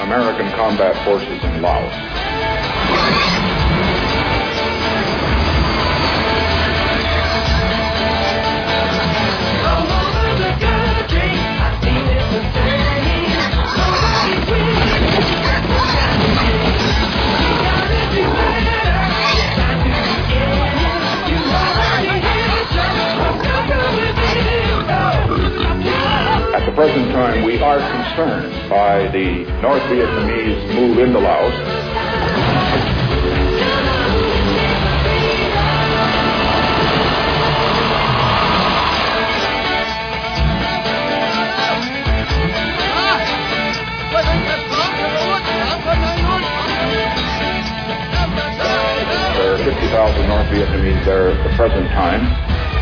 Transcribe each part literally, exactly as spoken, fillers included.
American combat forces in Laos. At the present time, we are concerned by the North Vietnamese move into Laos. There are fifty thousand North Vietnamese there at the present time.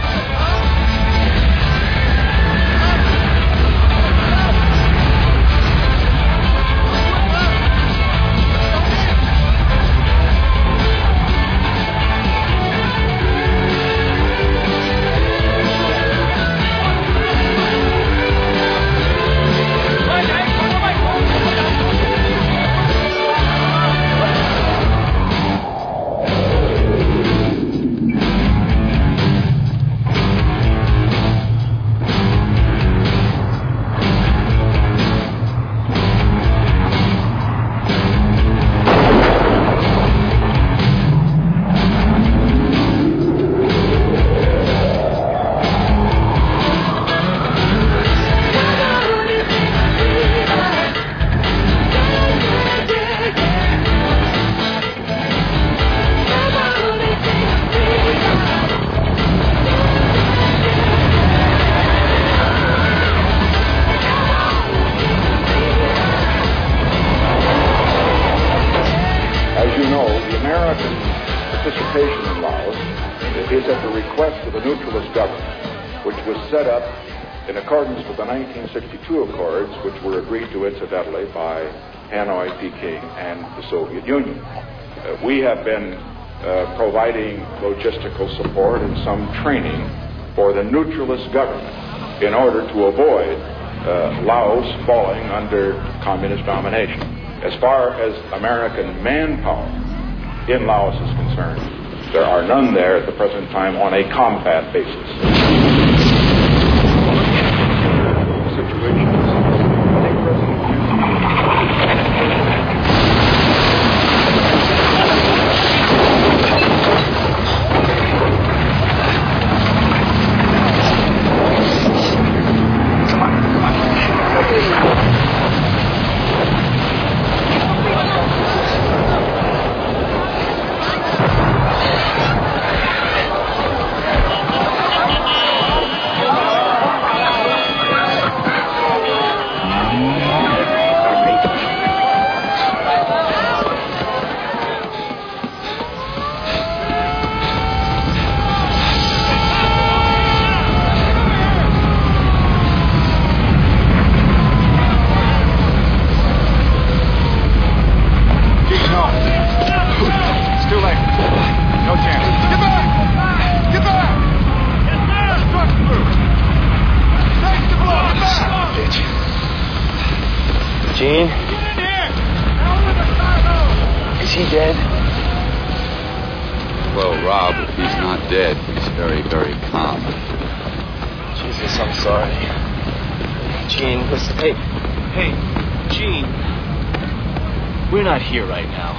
Participation in Laos is at the request of the neutralist government, which was set up in accordance with the nineteen sixty-two Accords, which were agreed to incidentally by Hanoi, Peking, and the Soviet Union. Uh, we have been uh, providing logistical support and some training for the neutralist government in order to avoid uh, Laos falling under communist domination. As far as American manpower in Laos is concerned, there are none there at the present time on a combat basis. The situation is Gene? Is he dead? Well, Rob, if he's not dead, he's very, very calm. Jesus, I'm sorry. Gene, listen, hey, hey, Gene, we're not here right now.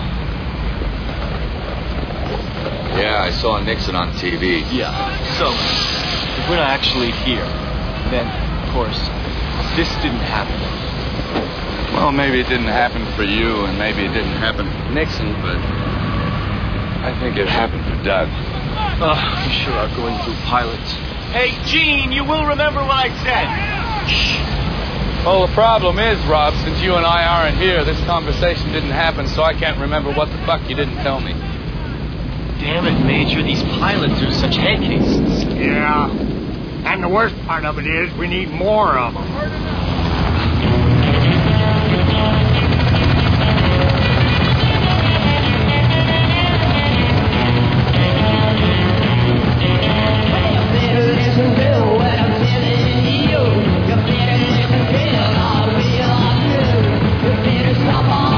Yeah, I saw Nixon on T V. Yeah, so, if we're not actually here, then, of course, this didn't happen. Well, maybe it didn't happen for you, and maybe it didn't happen for Nixon, but I think it happened for Doug. Oh, you sure are going through pilots. Hey, Gene, you will remember what I said. Shh. Well, the problem is, Rob, since you and I aren't here, this conversation didn't happen, so I can't remember what the fuck you didn't tell me. Damn it, Major, these pilots are such head cases. Yeah, and the worst part of it is we need more of them. Stop on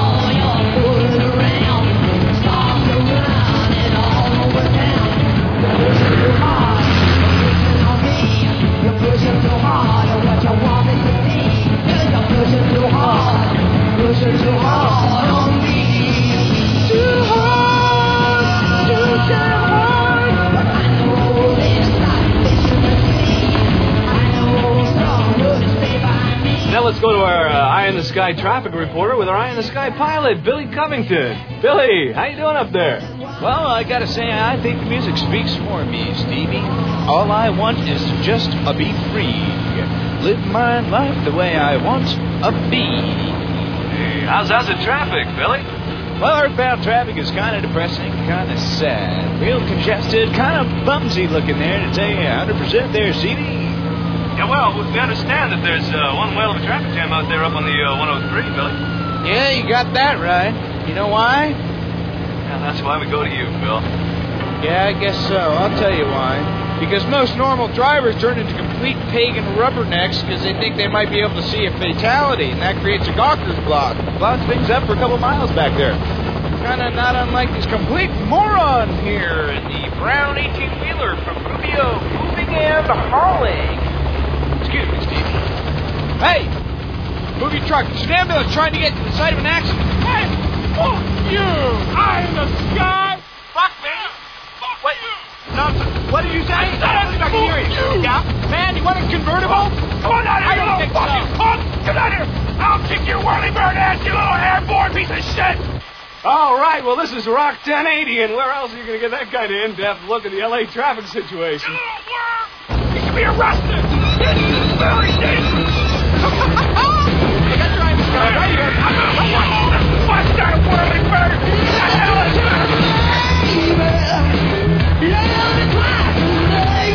hard on me. Too hard, too damn hard. But I know there's life fishing the sea. I know strong enough to stay by me. Now let's go to our uh, Eye in the Sky traffic reporter with our Eye in the Sky pilot, Billy Covington. Billy, how you doing up there? Well, I gotta say, I think the music speaks for me, Stevie. All I want is to just uh, be free. Live my life the way I want to be. Hey, how's, how's the traffic, Billy? Well, earthbound traffic is kind of depressing, kind of sad. Real congested, kind of bumsy looking there, to tell you one hundred percent there, Stevie. Yeah, well, we understand that there's uh, one whale of a traffic jam out there up on the uh, one oh three, Billy. Yeah, you got that right. You know why? Yeah, that's why we go to you, Bill. Yeah, I guess so. I'll tell you why. Because most normal drivers turn into complete pagan rubbernecks because they think they might be able to see a fatality, and that creates a gawker's block. Blocks things up for a couple miles back there. Kind of not unlike this complete moron here in the brown eighteen-wheeler from Rubio moving and hauling. Excuse me, Steve. Hey! Move your truck. It's an ambulance trying to get to the site of an accident. Hey! Fuck you! Eye in the sky! Fuck me! Fuck what? You! Nonsense. What did you say? I said I can hear you. you. Yeah? Man, you want a convertible? Come on out here, you little fucking so. punk! Come out here! I'll kick your whirly-bird ass, you little airborne piece of shit! All right, well, this is Rock ten eighty, and where else are you going to get that kind of in-depth look at the L A traffic situation? You little worm! You should be arrested! This is very dangerous! I got your eye in the sky right here. I'm gonna blow this bastard whirly-bird! What the hell is that? Love is life today.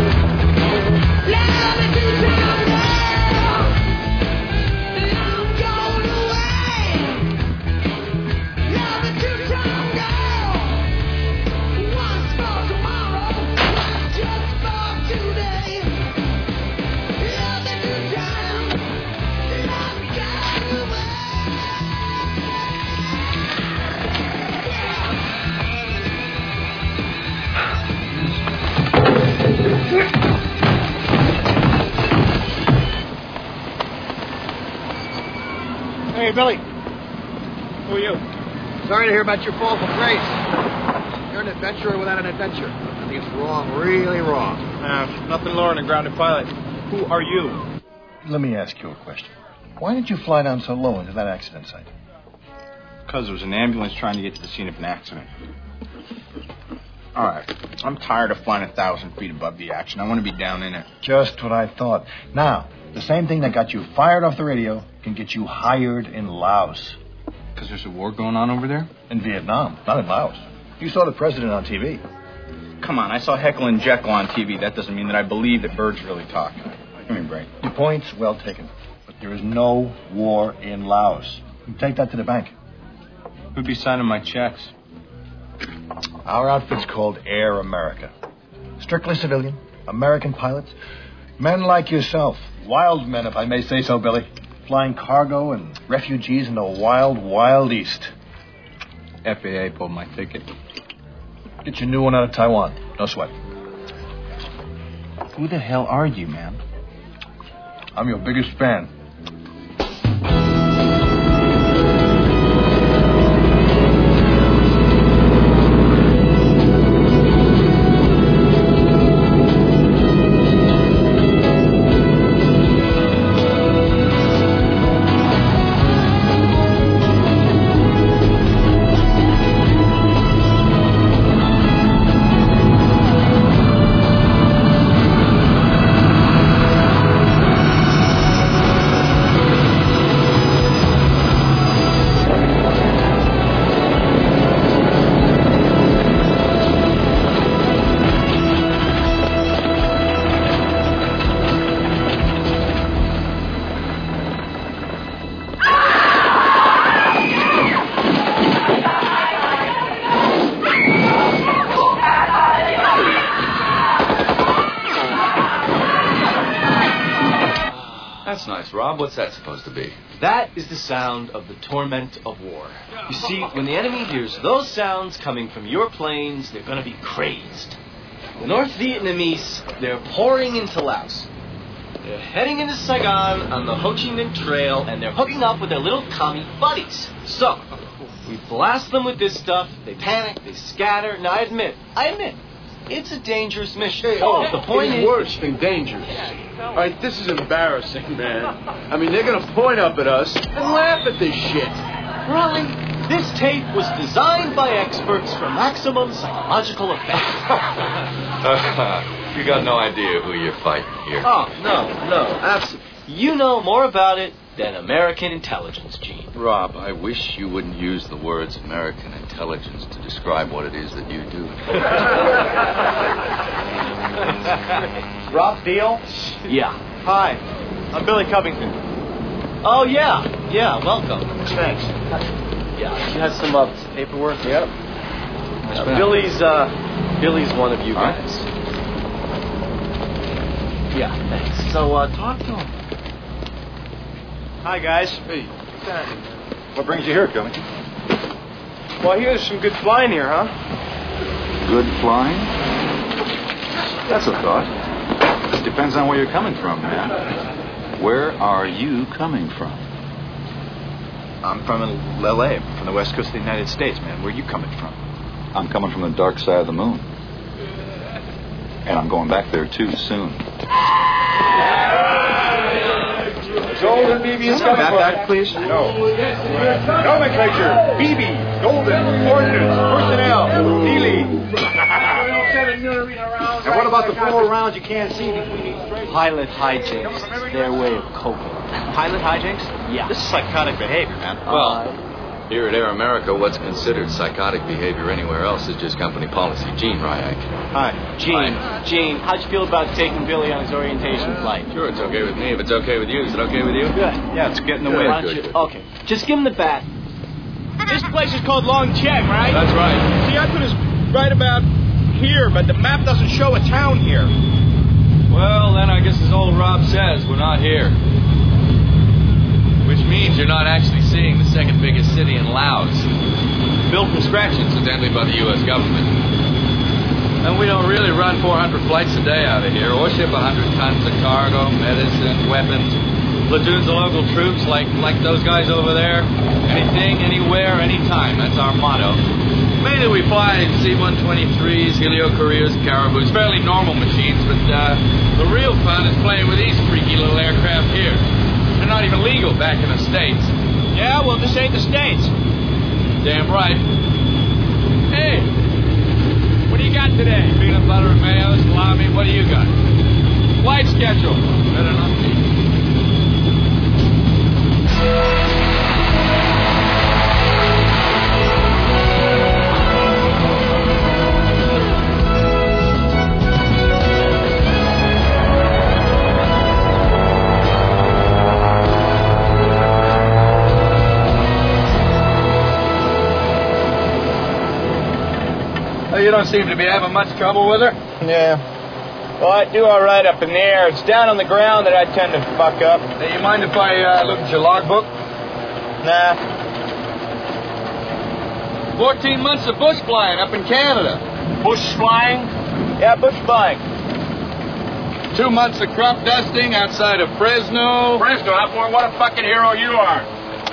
Love is too strong now. Love gone away. Love is too strong now. Once for tomorrow, just for today. Love is too strong. Love gone away. Hey, Billy. Who are you? Sorry to hear about your fall from grace. You're an adventurer without an adventure. I think it's wrong, really wrong. Uh, nothing lower than a grounded pilot. Who are you? Let me ask you a question. Why did you fly down so low into that accident site? Because there was an ambulance trying to get to the scene of an accident. All right. I'm tired of flying a thousand feet above the action. I want to be down in it. Just what I thought. Now, the same thing that got you fired off the radio can get you hired in Laos. Because there's a war going on over there? In Vietnam, not in Laos. You saw the president on T V. Come on, I saw Heckle and Jekyll on T V. That doesn't mean that I believe that birds really talk. Give me a break. Your point's well taken. But there is no war in Laos. You take that to the bank. Who'd be signing my checks? Our outfit's called Air America. Strictly civilian, American pilots. Men like yourself. Wild men, if I may say so, Billy. Flying cargo and refugees in the wild, wild east. F A A pulled my ticket. Get your new one out of Taiwan. No sweat. Who the hell are you, man? I'm your biggest fan. That's nice, Rob. What's that supposed to be? That is the sound of the torment of war. You see, when the enemy hears those sounds coming from your planes, they're going to be crazed. The North Vietnamese, they're pouring into Laos. They're heading into Saigon on the Ho Chi Minh Trail, and they're hooking up with their little commie buddies. So, we blast them with this stuff, they panic, they scatter. Now, I admit, I admit, it's a dangerous mission. Oh, the point it's is... worse than dangerous. All right, this is embarrassing, man. I mean, they're going to point up at us and laugh at this shit. Raleigh, this tape was designed by experts for maximum psychological effect. You got no idea who you're fighting here. Oh, no, no, absolutely. You know more about it than American intelligence, Gene. Rob, I wish you wouldn't use the words American intelligence to describe what it is that you do. Rob Deal? Yeah. Hi, I'm Billy Covington. Oh, yeah. Yeah, welcome. Thanks. Yeah, you have some uh, paperwork? Yep. Uh, Billy's, uh, Billy's one of you All right. guys. Yeah, thanks. So, uh, talk to him. Hi, guys. Hey. What brings you here, Covington? Well, I hear there's some good flying here, huh? Good flying? That's a thought. Depends on where you're coming from, man. Where are you coming from? I'm from L A, from the west coast of the United States, man. Where are you coming from? I'm coming from the dark side of the moon. And I'm going back there, too, soon. Golden B B is coming Got for that, please? No. Nomenclature. B B. Golden. Ordnance. Personnel. Neely. And what about the four rounds you can't see between each straight? Pilot hijinks. It's their way of coping. Pilot hijinks? Yeah. This is psychotic behavior, man. Well, here at Air America, what's considered psychotic behavior anywhere else is just company policy. Gene Ryak. Hi. Gene, Gene, how'd you feel about taking Billy on his orientation flight? Sure, it's okay with me. If it's okay with you, is it okay with you? Good. Yeah, it's getting Good. away. Why don't good, you- good. Okay, just give him the bat. This place is called Long Check, right? That's right. See, I put us right about here, but the map doesn't show a town here. Well, then I guess as old Rob says, we're not here. Which means you're not actually seeing the second biggest city in Laos. Built from scratch, incidentally, by the U S government. And we don't really run four hundred flights a day out of here, or ship one hundred tons of cargo, medicine, weapons, platoons of local troops like, like those guys over there. Anything, anywhere, anytime. That's our motto. Mainly we fly C one twenty-threes, Helio Couriers, Caribous, fairly normal machines, but uh, the real fun is playing with these freaky little aircraft here. They're not even legal back in the States. Yeah, well, this ain't the States. Damn right. Hey, what do you got today? Peanut butter and mayo, salami, what do you got? Flight schedule. Better not be. You don't seem to be having much trouble with her. Yeah. Well, I do all right up in the air. It's down on the ground that I tend to fuck up. Hey, you mind if I uh, look at your logbook? Nah. Fourteen months of bush flying up in Canada. Bush flying? Yeah, bush flying. Two months of crop dusting outside of Fresno. Fresno, boy, what a fucking hero you are.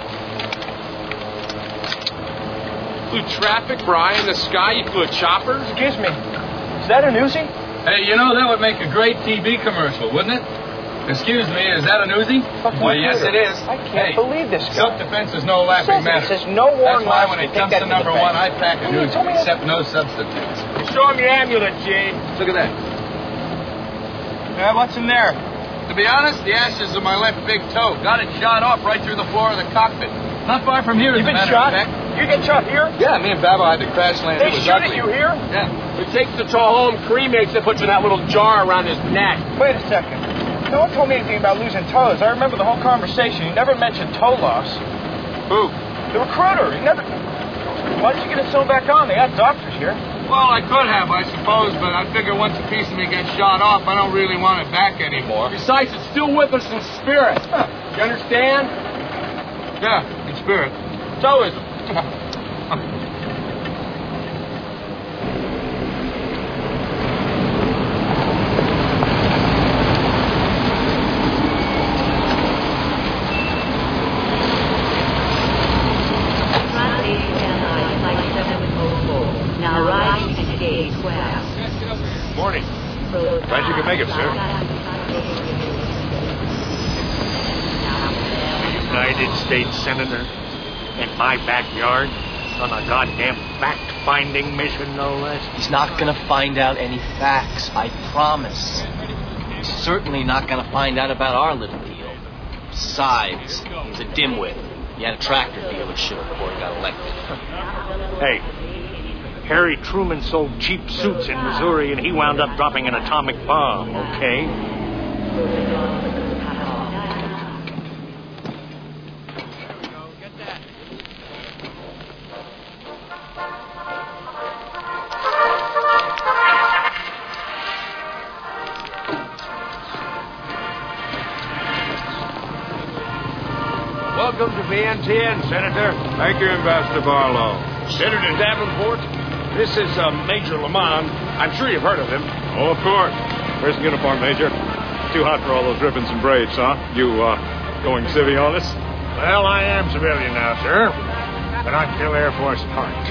Flew traffic for eye in the sky. You flew a chopper. Excuse me. Is that a Uzi? Hey, you know, that would make a great T V commercial, wouldn't it? Excuse me, is that an Uzi? Fucking Well, yes, it is. I can't Hey, belied this guy. self-defense is no laughing It says it. matter. It says no warrant That's why laws. when You it take comes that to to the number bank. one, I pack a You Uzi, told me that- except no substitutes. Show him your amulet, Gene. Look at that. Yeah, what's in there? To be honest, the ashes of my left big toe. Got it shot off right through the floor of the cockpit. Not far from here, as You've a been matter shot? of fact. You get shot here? Yeah, me and Baba had to crash land. They it was shoot ugly. at you here? Yeah. He takes the toe home, cremates it, puts it in that little jar around his neck. Wait a second. No one told me anything about losing toes. I remember the whole conversation. You never mentioned toe loss. Who? The recruiter. He never... Why did you get it sewn back on? They got doctors here. Well, I could have, I suppose, but I figure once a piece of me gets shot off, I don't really want it back anymore. Besides, it's still with us in spirit. You understand? Yeah, in spirit. Toeism. Glad you could make it, sir. United States Senator in my backyard on a goddamn fact-finding mission, no less. He's not gonna find out any facts, I promise. He's certainly not gonna find out about our little deal. Besides, he's a dimwit. He had a tractor dealership before he got elected. Hey, Harry Truman sold cheap suits in Missouri, and he wound up dropping an atomic bomb, okay? Welcome to B N T N, Senator. Thank you, Ambassador Barlow. Senator Davenport, this is uh, Major Lamont. I'm sure you've heard of him. Oh, of course. Where's the uniform, Major? Too hot for all those ribbons and braids, huh? You, uh, going civvy on us? Well, I am civilian now, sir. But I'm still Air Force parked.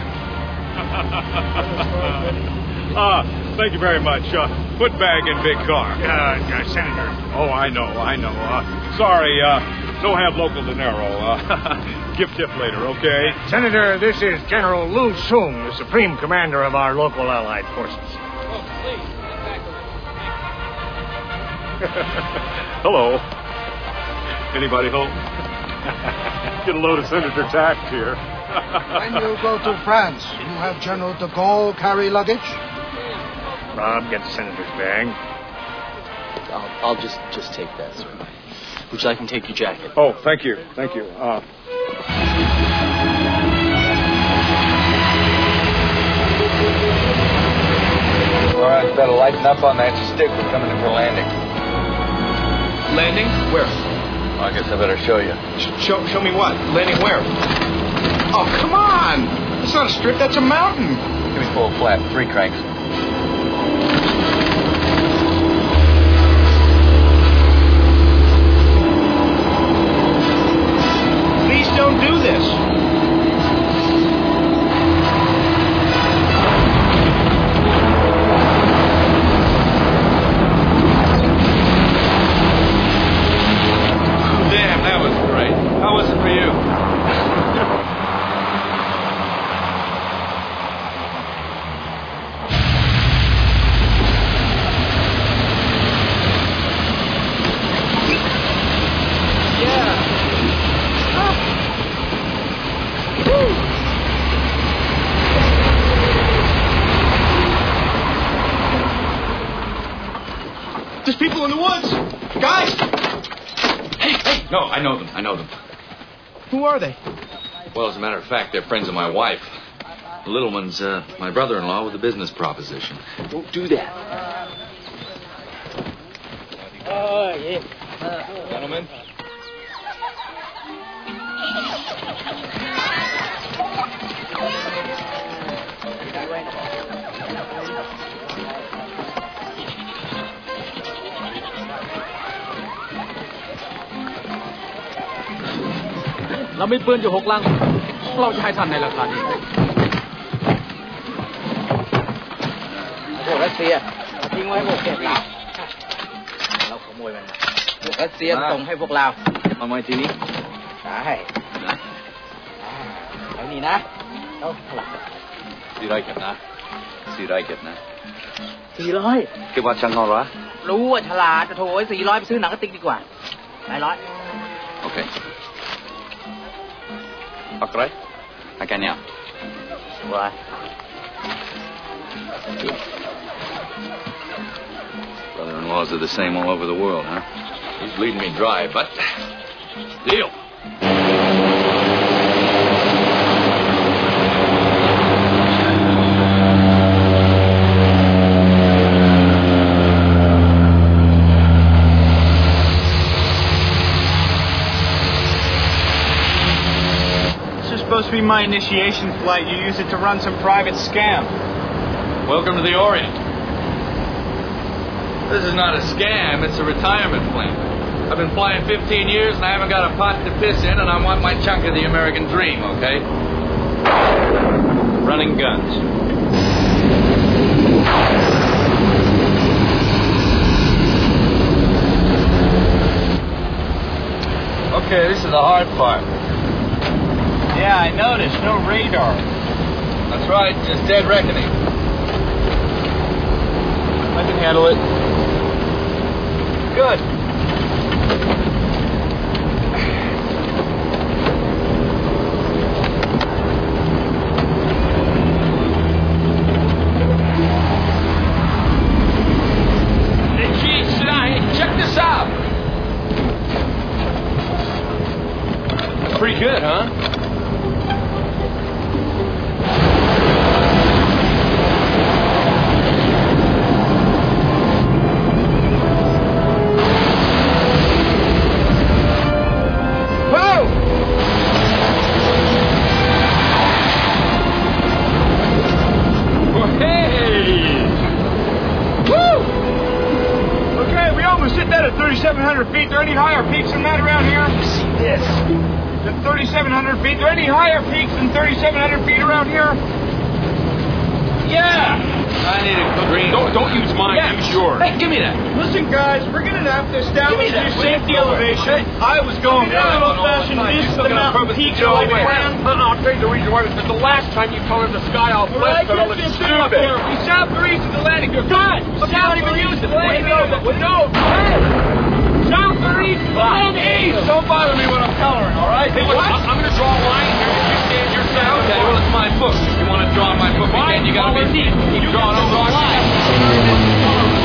Ah, thank you very much. Uh, foot bag in big car. Uh, uh, Senator. Oh, I know, I know. Uh, sorry, uh, don't have local dinero. Uh, give tip later, okay? Senator, this is General Lu Sung, the Supreme Commander of our local allied forces. Hello. Anybody home? Get a load of Senator Taft here. When you go to France, you have General de Gaulle carry luggage? Rob, get the Senator's bag. I'll, I'll just, just take that, sir. Would you like me to take your jacket? Oh, thank you, thank you. Uh... All right, better lighten up on that stick. We're coming in for landing. Landing? Where? Well, I guess I better show you. Show, show me what? Landing where? Oh, come on! It's not a strip, that's a mountain. Give me full flat, three cranks. Please don't do this. Damn, that was great. How was it for you? There's people in the woods! Guys! Hey, hey! No, I know them. I know them. Who are they? Well, as a matter of fact, they're friends of my wife. The little one's uh, my brother-in-law with a business proposition. Don't do that. Oh, yeah. Gentlemen. เรามีปืนอยู่หกลังเราจะให้ท่านในราคานี้พวกรัสเซียทิ้งไว้พวกเก็บเราเราขโมยมันพวกรัสเซียส่งให้พวกเราเอามาทีนี้ได้นะเอานี่นะเอาเท่าไหร่สี่ร้อยเก็บนะสี่ร้อยเก็บนะสี่ร้อยเก็บว่าช่างเอาหรอรู้ว่าฉลาดจะโถยสี่ร้อยไปซื้อหนังกระติกดีกว่าหลายร้อยโอเคAkray? Akanya. Why? Brother-in-laws are the same all over the world, huh? He's bleeding me dry, but... Deal! Supposed to be my initiation flight. You use it to run some private scam. Welcome to the Orient. This is not a scam, it's a retirement plan. I've been flying fifteen years and I haven't got a pot to piss in, and I want my chunk of the American dream, okay? Running guns. Okay, this is the hard part. Yeah, I noticed. No radar. That's right, just dead reckoning. I can handle it. Good. Hey, Chief, sit down. Hey, check this out. Pretty good, huh? thirty-seven hundred feet. There any higher peaks than that around here? See this. The thirty-seven hundred feet. There any higher peaks than thirty-seven hundred feet around here? Yeah. I need a green. Don't, don't use mine. Yeah. Use yours. Hey, give me that. Listen, guys, we're going to have to establish new safety elevation. I was going for a old-fashioned view of the mountain peaks like around. I'll tell you the reason why. Because the last time you colored the sky all west, it looked stupid. We south-east of the Atlantic. You're God. Look, you're not even using it. Wait, no, no. South or east? And east. Don't bother me when I'm coloring, all right? Hey, look, I'm going to draw a line here. If you stand your south, okay, well, it's my book. If you want to draw my book again, you got to be deep. Keep drawing over the line.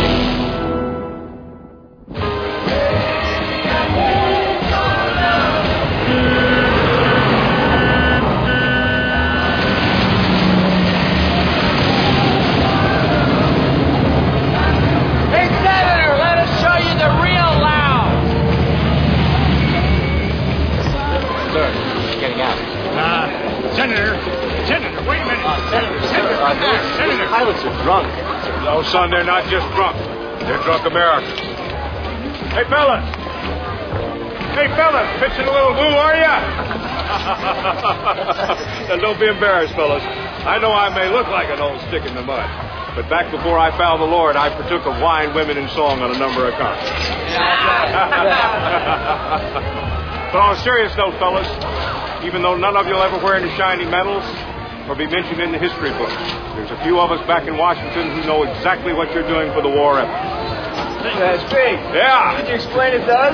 Senator, Senator, wait a minute. Uh, Senator, Senator, uh, those, Senator. Those pilots are drunk. No, son, they're not just drunk. They're drunk Americans. Hey, fellas. Hey, fellas, pitching a little woo, are ya? Now, don't be embarrassed, fellas. I know I may look like an old stick in the mud, but back before I found the Lord, I partook of wine, women, and song on a number of concerts. But on a serious note, fellas, even though none of you will ever wear any shiny medals or be mentioned in the history books, there's a few of us back in Washington who know exactly what you're doing for the war effort. That's great. Yeah. Could you explain it to us?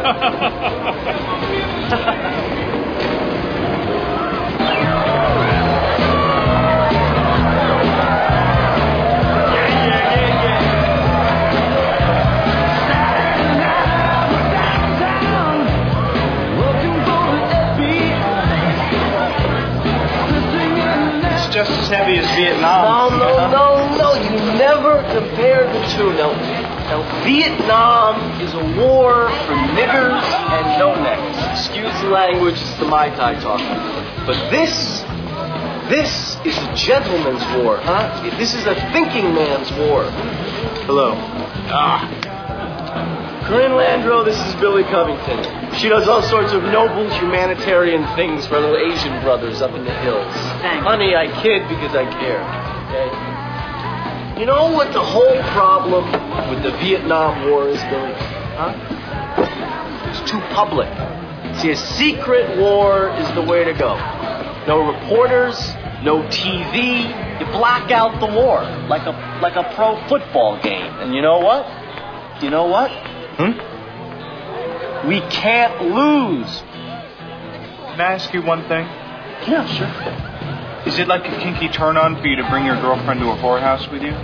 Just as heavy as Vietnam. No, no, no, no. You never compare the two. Now, now, Vietnam is a war for niggers and no-necks. Excuse the language, it's the Mai Tai talking. But this, this is a gentleman's war, huh? This is a thinking man's war. Hello. Ah. Corinne Landreau, this is Billy Covington. She does all sorts of noble humanitarian things for little Asian brothers up in the hills. Thanks. Honey, I kid because I care. Okay? You know what the whole problem with the Vietnam War is, Billy? Huh? It's too public. See, a secret war is the way to go. No reporters, no T V. You black out the war like a like a pro football game. And you know what? You know what? Hmm? We can't lose. Can I ask you one thing? Yeah, sure. Is it like a kinky turn-on for you to bring your girlfriend to a whorehouse with you?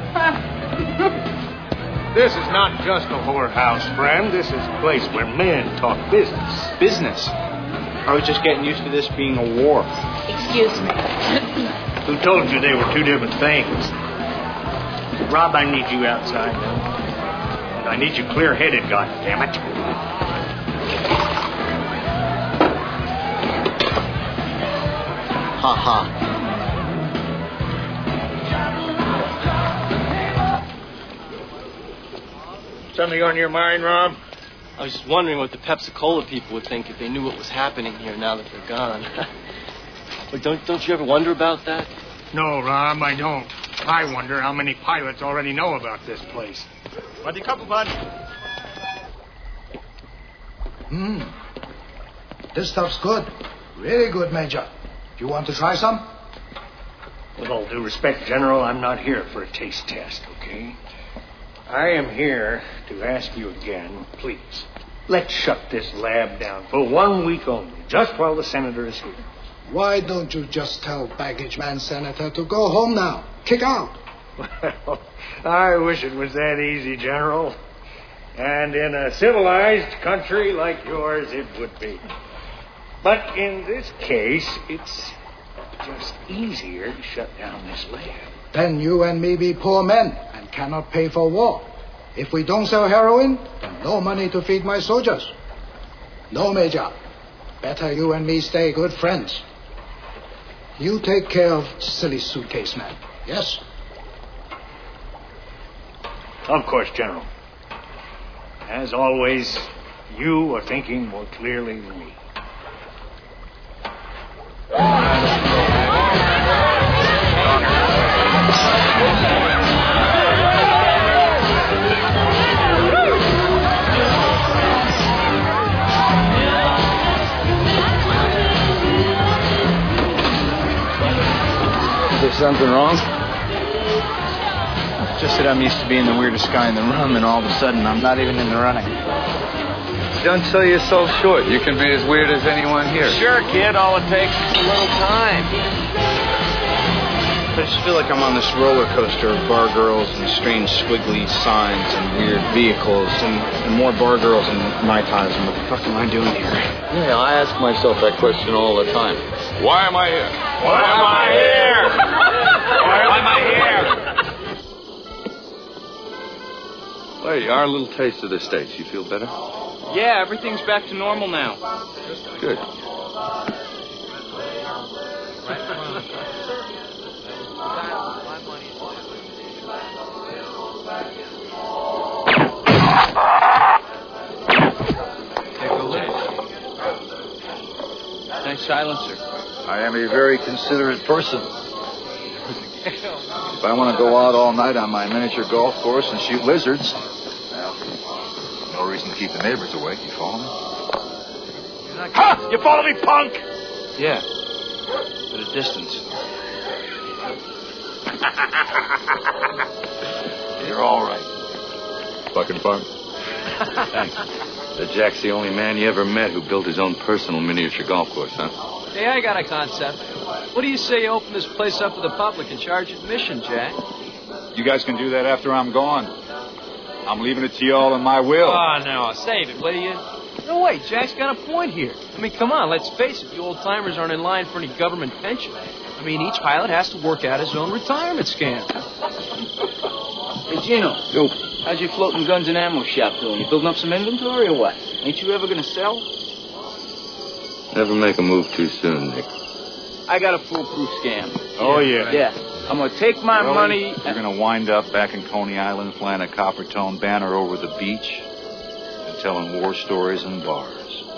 This is not just a whorehouse, friend. This is a place where men talk business. Business? I was just getting used to this being a war. Excuse me. Who told you they were two different things? Rob, I need you outside now. And I need you clear-headed, goddammit. Ha ha. Something on your mind, Rob? I was just wondering what the Pepsi-Cola people would think if they knew what was happening here now that they're gone. But don't don't you ever wonder about that? No, Rob, I don't. I wonder how many pilots already know about this place. Buddy, couple, bud. Hmm. This stuff's good. Really good, Major. Do you want to try some? With all due respect, General, I'm not here for a taste test, okay? I am here to ask you again, please, let's shut this lab down for one week only, just while the Senator is here. Why don't you just tell baggage man Senator to go home now? Kick out. Well, I wish it was that easy, General. And in a civilized country like yours, it would be. But in this case, it's just easier to shut down this lab. Then you and me be poor men and cannot pay for war. If we don't sell heroin, then no money to feed my soldiers. No, Major. Better you and me stay good friends. You take care of silly suitcase man, yes? Of course, General. As always, you are thinking more clearly than me. Is there something wrong? Just that I'm used to being the weirdest guy in the room, and all of a sudden I'm not even in the running. Don't sell yourself short. You can be as weird as anyone here. Sure, kid. All it takes is a little time. I just feel like I'm on this roller coaster of bar girls and strange squiggly signs and weird vehicles and, and more bar girls in my times. And what the fuck am I doing here? Yeah, I ask myself that question all the time. Why am I here? Why am I here? Why am I here? Well, you are a little taste of the States. You feel better? Yeah, everything's back to normal now. Good. Nice silencer. I am a very considerate person. If I want to go out all night on my miniature golf course and shoot lizards, well, no reason to keep the neighbors awake. You follow me? Ha! You follow me, punk? Yeah, at a distance. You're all right. Fucking punk. Thanks. That Jack's the only man you ever met who built his own personal miniature golf course, huh? Hey, I got a concept. What do you say you open this place up to the public and charge admission, Jack? You guys can do that after I'm gone. I'm leaving it to you all in my will. Oh, no, save it, will you? No, wait, Jack's got a point here. I mean, come on, let's face it, you old-timers aren't in line for any government pension. I mean, each pilot has to work out his own retirement scam. Hey, Gino. Yo. How's your floating guns and ammo shop doing? You building up some inventory or what? Ain't you ever gonna sell? Never make a move too soon, Nick. I got a foolproof scam. Oh, yeah. Yeah. I'm gonna take my Really? money... You're going to wind up back in Coney Island flying a copper-tone banner over the beach and telling war stories in bars.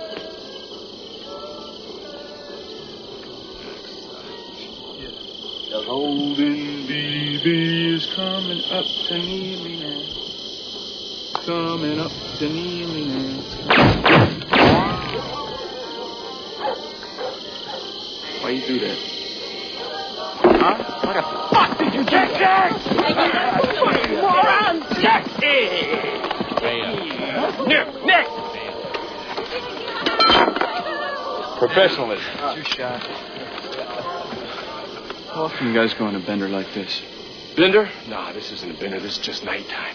The golden baby is coming up to Neely now. Coming up to Neely now. Why you do that? Huh? What the fuck did you do? Jack, Jack! Moron! Jack! Nick! Nick! Professionalism. Two shots. How often you guys go on a bender like this? Bender? Nah, this isn't a bender. This is just nighttime.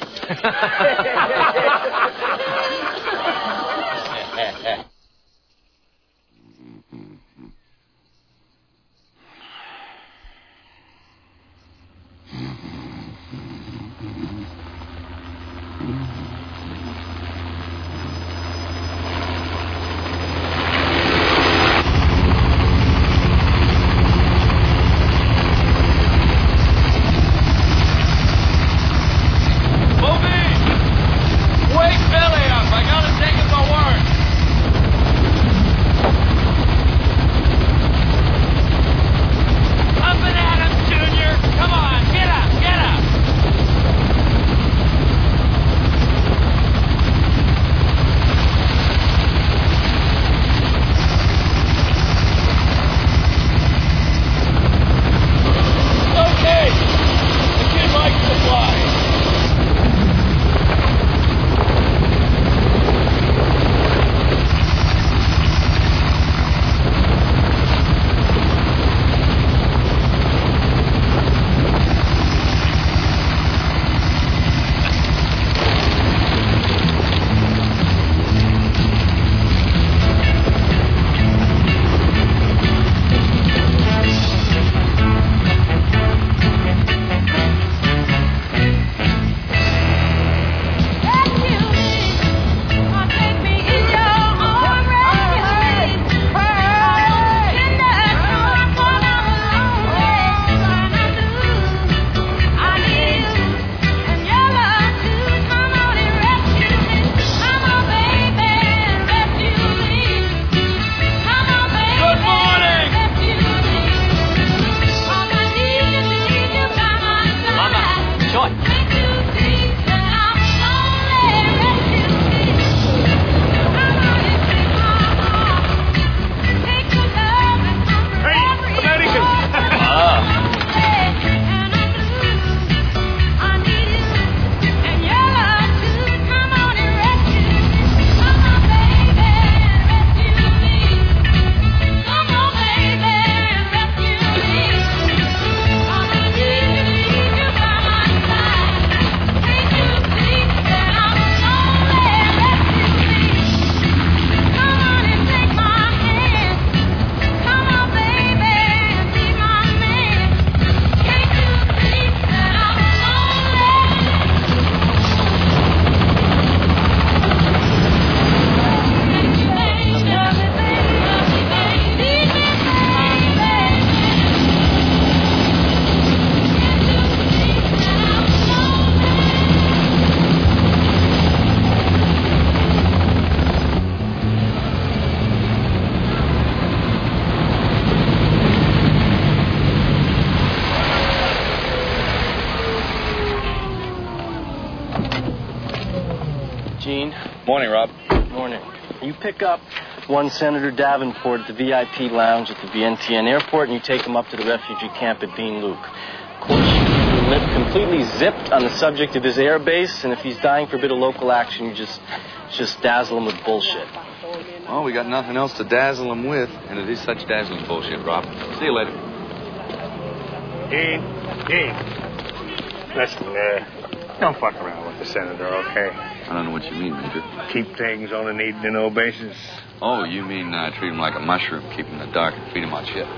Gene. Morning, Rob. Morning. You pick up one Senator Davenport at the V I P lounge at the Vientiane airport, and you take him up to the refugee camp at Bean Luke. Of course, you're completely zipped on the subject of his air base, and if he's dying for a bit of local action, you just, just dazzle him with bullshit. Well, we got nothing else to dazzle him with, and it is such dazzling bullshit, Rob. See you later. Dean, Dean. Listen, uh, don't fuck around with the senator, okay? I don't know what you mean, Major. Keep things on a need-to-know basis. Oh, you mean uh, treat him like a mushroom, keep him in the dark and feed him on shit.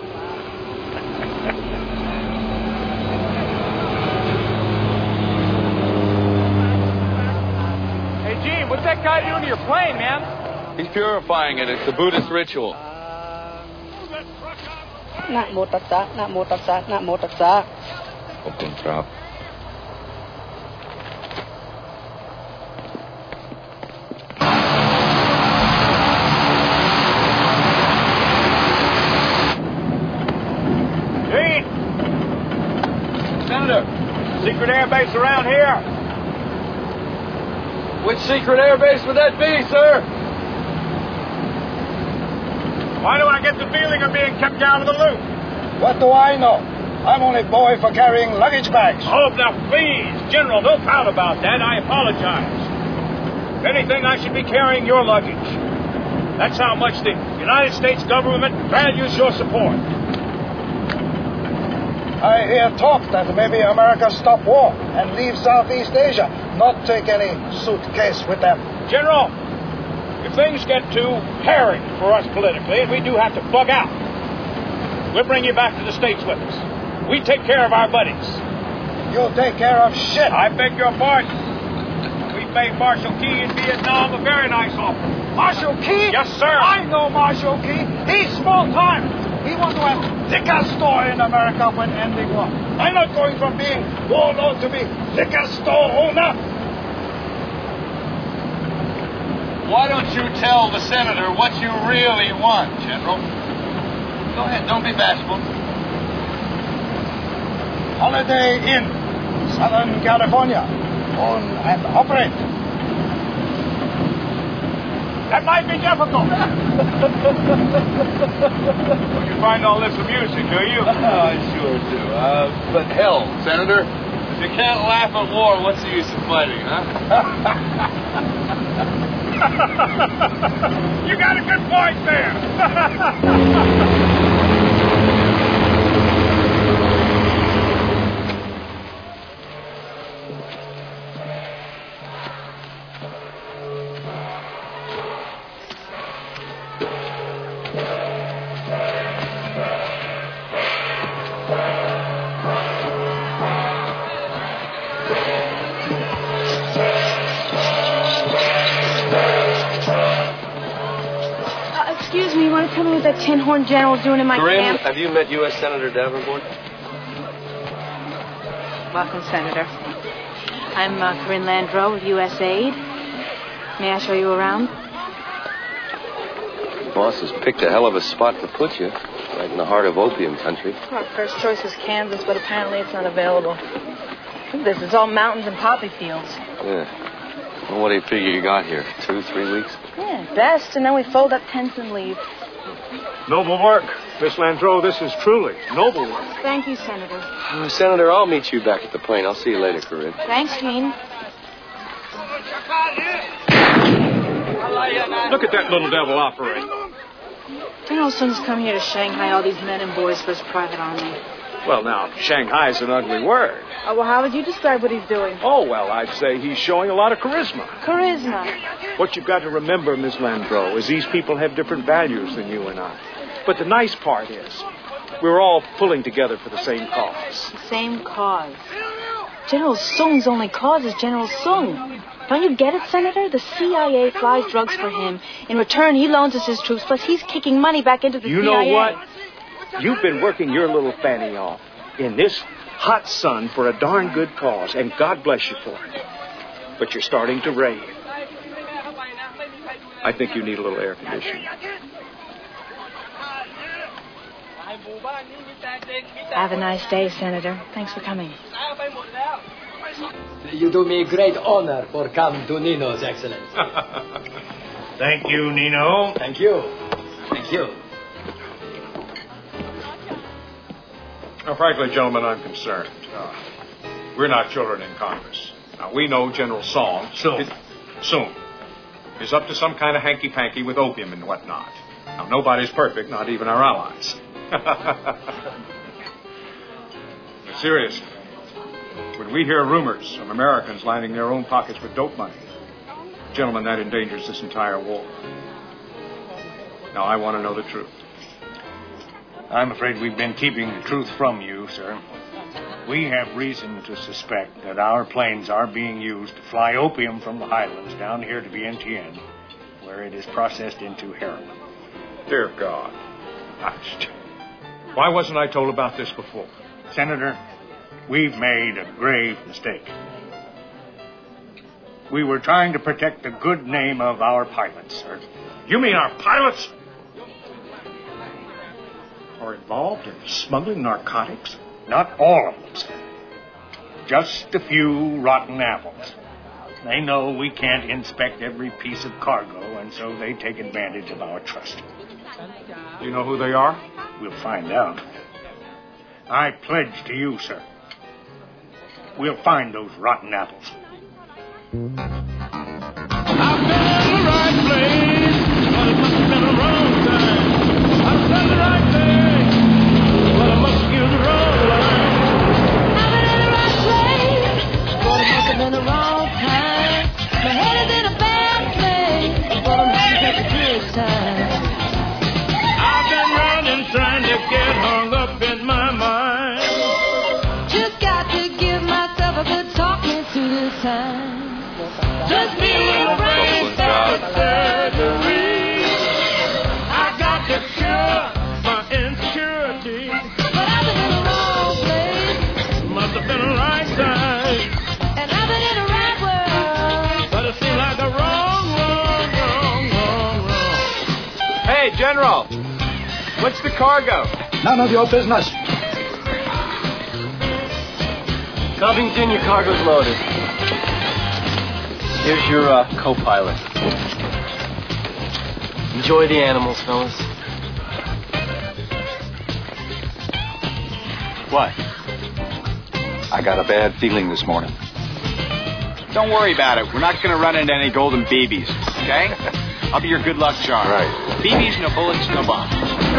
Hey, Gene, what's that guy doing to your plane, man? He's purifying it. It's a Buddhist ritual. Nát mô tát xá, nát mô tát xá, nát mô tát xá. Open trap. Gene! Senator, secret air base around here. Which secret air base would that be, sir? Why do I get the feeling of being kept out of the loop? What do I know? I'm only boy for carrying luggage bags. Oh, now please, General, don't pout about that. I apologize. If anything, I should be carrying your luggage. That's how much the United States government values your support. I hear talk that maybe America stop war and leave Southeast Asia, not take any suitcase with them. General, if things get too hairy for us politically, and we do have to bug out, we'll bring you back to the States with us. We take care of our buddies. You'll take care of shit. I beg your pardon. We made Marshal Key in Vietnam a very nice offer. Marshal Key? Yes, sir. I know Marshal Key. He's small time. He wants to have liquor store in America when ending war. I'm not going from being warlord to be liquor store owner. Why don't you tell the senator what you really want, General? Go ahead, don't be bashful. Holiday Inn, Southern California. Own and operate. That might be difficult. You find all this amusing, do you? Oh, I sure do. Uh, but hell, Senator, if you can't laugh at war, what's the use of fighting, huh? You got a good point there. Excuse me, you want to tell me what that tin horn general's doing in my Corinne, camp? have you met U S Senator Davenport? Welcome, Senator. I'm uh, Corinne Landreau with U S Aid. May I show you around? Boss has picked a hell of a spot to put you, right in the heart of opium country. Well, our first choice was Kansas, but apparently it's not available. Look at this. It's all mountains and poppy fields. Yeah. Well, what do you figure you got here? Two, three weeks? Yeah, best. And then we fold up tents and leave. Noble work. Miss Landreau, this is truly noble work. Thank you, Senator. Uh, Senator, I'll meet you back at the plane. I'll see you later, Corinne. Thanks, Gene. Look at that little devil operate. General Sung's come here to Shanghai all these men and boys for his private army. Well, now, Shanghai's an ugly word. Oh, well, how would you describe what he's doing? Oh, well, I'd say he's showing a lot of charisma. Charisma. What you've got to remember, Miss Landreau, is these people have different values than you and I. But the nice part is, we're all pulling together for the same cause. The same cause. General Sung's only cause is General Sung. Don't you get it, Senator? The C I A flies drugs for him. In return, he loans us his troops, plus he's kicking money back into the you C I A. You know what? You've been working your little fanny off in this hot sun for a darn good cause, and God bless you for it. But you're starting to rave. I think you need a little air conditioning. Have a nice day, Senator. Thanks for coming. You do me great honor for come to Nino's Excellency. Thank you, Nino. Thank you. Thank you. Now, frankly, gentlemen, I'm concerned. Uh, we're not children in Congress. Now, we know General Song soon. Is, soon is up to some kind of hanky-panky with opium and whatnot. Now, nobody's perfect, not even our allies. But seriously, when we hear rumors of Americans lining their own pockets with dope money, gentlemen, that endangers this entire war. Now, I want to know the truth. I'm afraid we've been keeping the truth from you, sir. We have reason to suspect that our planes are being used to fly opium from the highlands down here to Vientiane, where it is processed into heroin. Dear God. Gosh. Why wasn't I told about this before? Senator, we've made a grave mistake. We were trying to protect the good name of our pilots, sir. You mean our pilots are involved in smuggling narcotics? Not all of them, sir. Just a few rotten apples. They know we can't inspect every piece of cargo, and so they take advantage of our trust. Do you know who they are? We'll find out. I pledge to you, sir. We'll find those rotten apples. I've been in the right place, but it must have been the wrong time. I've done the right thing, but I must have used the wrong line. I've been in the right place, but it must have been the wrong time. My head is in a bad place, but I'm having such a good time. I've been running, trying to get hung up in my mind. Just got to give myself a good talking to this time. Just be a brain surgery. I got to cure my insecurity. But I've been in the wrong place. Must have been the right time. And I've been in the right world. But it seemed like a wrong, wrong, wrong, wrong, wrong. Hey, General. What's the cargo? None of your business. Covington, your cargo's loaded. Here's your uh, co-pilot. Enjoy the animals, fellas. What? I got a bad feeling this morning. Don't worry about it. We're not going to run into any golden B Bs, okay? I'll be your good luck charm. Right. B Bs, no bullets, no bombs.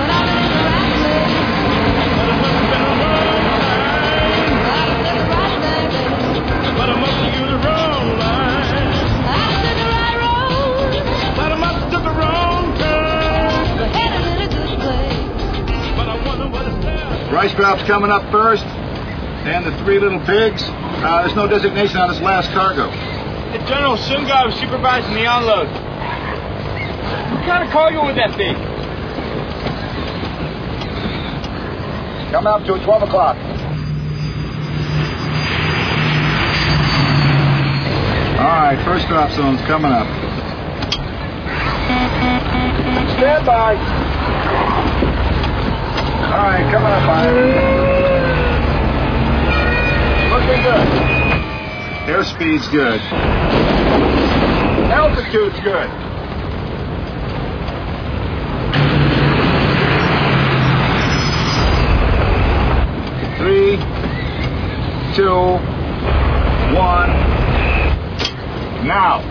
But I must have used the wrong line. I took the right road, but I must have took the wrong turn. The head is in a good place, but I wonder what it's there. Rice drops coming up first, then the three little pigs. Uh, there's no designation on this last cargo. The General Sunga was supervising the unload. What kind of cargo would that be? Coming up to twelve o'clock. All right, first drop zone's coming up. Stand by. All right, coming up, Looking good. Airspeed's good. Altitude's good. Three, two, one. Now.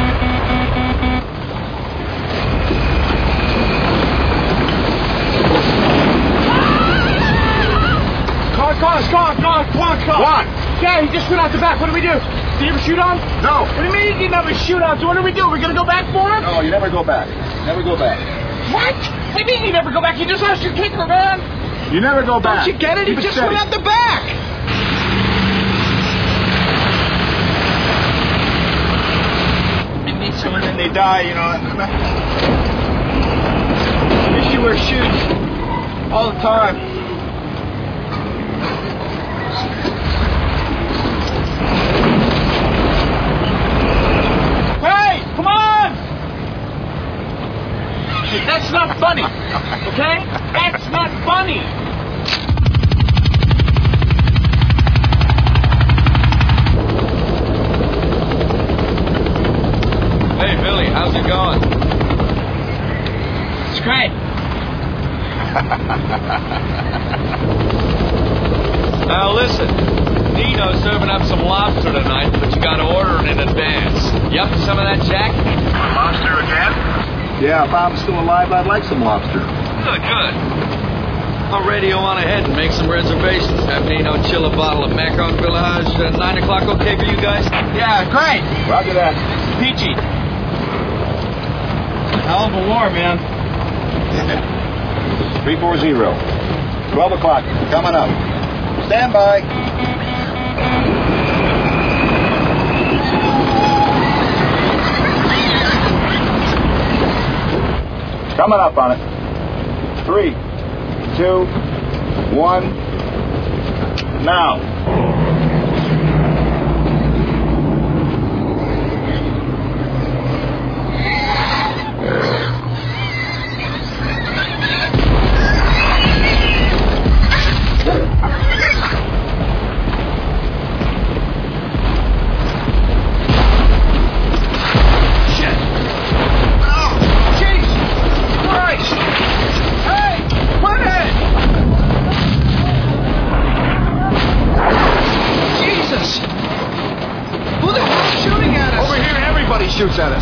Car, car, car, car, car, car. What? Yeah, he just went out the back. What do we do? Did he ever shoot on? No. What do you mean he didn't ever shoot on? So what do we do? We're going to go back for him? No, you never go back. Never go back. What? What do you mean you never go back? You just lost your kicker, man. You never go back. Don't you get it? He Keep just steady. went out the back. They meet someone and they die, you know. Wish you wear shoes all the time. Hey, come on! Hey, that's not funny, okay? That's not funny. Now listen, Nino's serving up some lobster tonight, but you gotta order it in advance. You up for some of that, Jack? Lobster again? Yeah, if I'm still alive, I'd like some lobster. Good, good. I'll radio on ahead and make some reservations. Have Nino chill a bottle of Macron Village at nine o'clock, okay for you guys? Yeah, great. Roger that. Peachy. Hell of a war, man. three four zero. twelve o'clock. Coming up. Stand by. Coming up on it. Three, two, one, now. Shoots at us.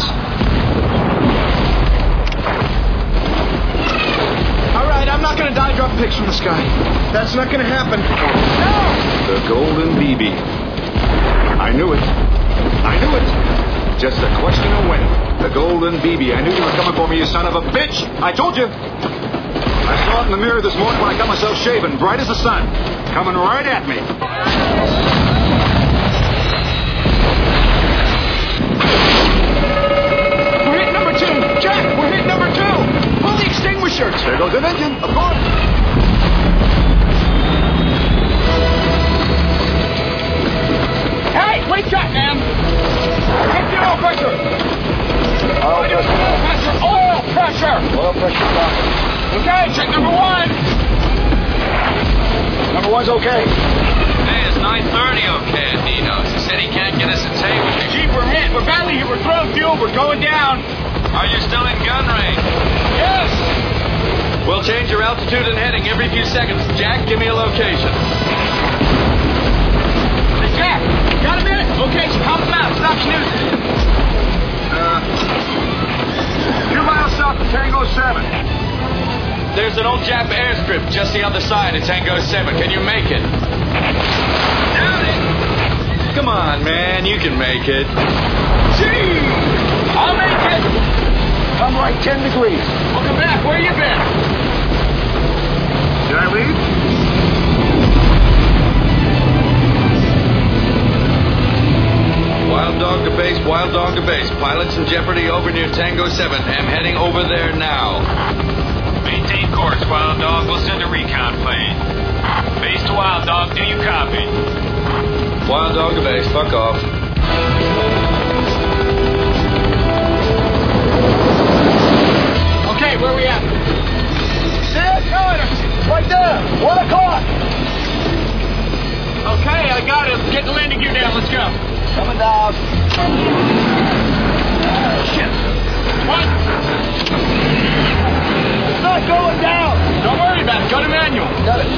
All right, I'm not going to die drop pics from the sky. That's not going to happen. No! The Golden B B. I knew it. I knew it. Just a question of when. The Golden B B. I knew you were coming for me, you son of a bitch. I told you. I saw it in the mirror this morning when I got myself shaven, bright as the sun. Coming right at me. Jack, we're hit number two. Pull the extinguishers. There goes an engine, of course. Hey, wake up, man. Check the oil pressure. Oil pressure. Oil pressure. Oil pressure. Okay, check number one. Number one's okay. Hey, it's nine thirty okay at Nino's. He said he can't get us a table. Gee, we're hit. We're badly hit. We're throwing fuel. We're going down. Are you still in gun range? Yes! We'll change your altitude and heading every few seconds. Jack, give me a location. Hey, Jack, got a minute? Location, pop them out. Stop snoozing. Uh, two miles south of Tango seven. There's an old Jap airstrip just the other side of Tango seven. Can you make it? Down it! Come on, man. You can make it. Gee! I'll make it! I'm right ten degrees. Welcome back. Where you been? Did I leave? Wild dog to base, wild dog to base. Pilots in jeopardy over near Tango seven. I'm heading over there now. Maintain course, Wild Dog. We'll send a recon plane. Base to Wild Dog. Do you copy? Wild dog to base. Fuck off. Okay, where we at? See it? Right there. One o'clock. Okay, I got it. Get the landing gear down. Let's go. Coming down. Shit. What? It's not going down. Don't worry about it. Go to manual. Got it.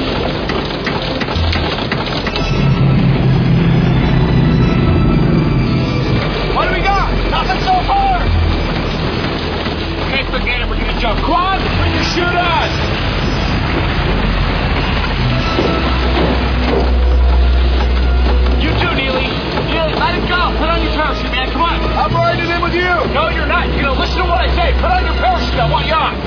What do we got? Nothing so far. Okay, forget it. We're gonna jump. Quad, bring your chute on. You too, Neely. Neely, let it go. Put on your parachute, man. Come on. I'm riding in with you. No, you're not. You're gonna listen to what I say. Put on your parachute. I want you on.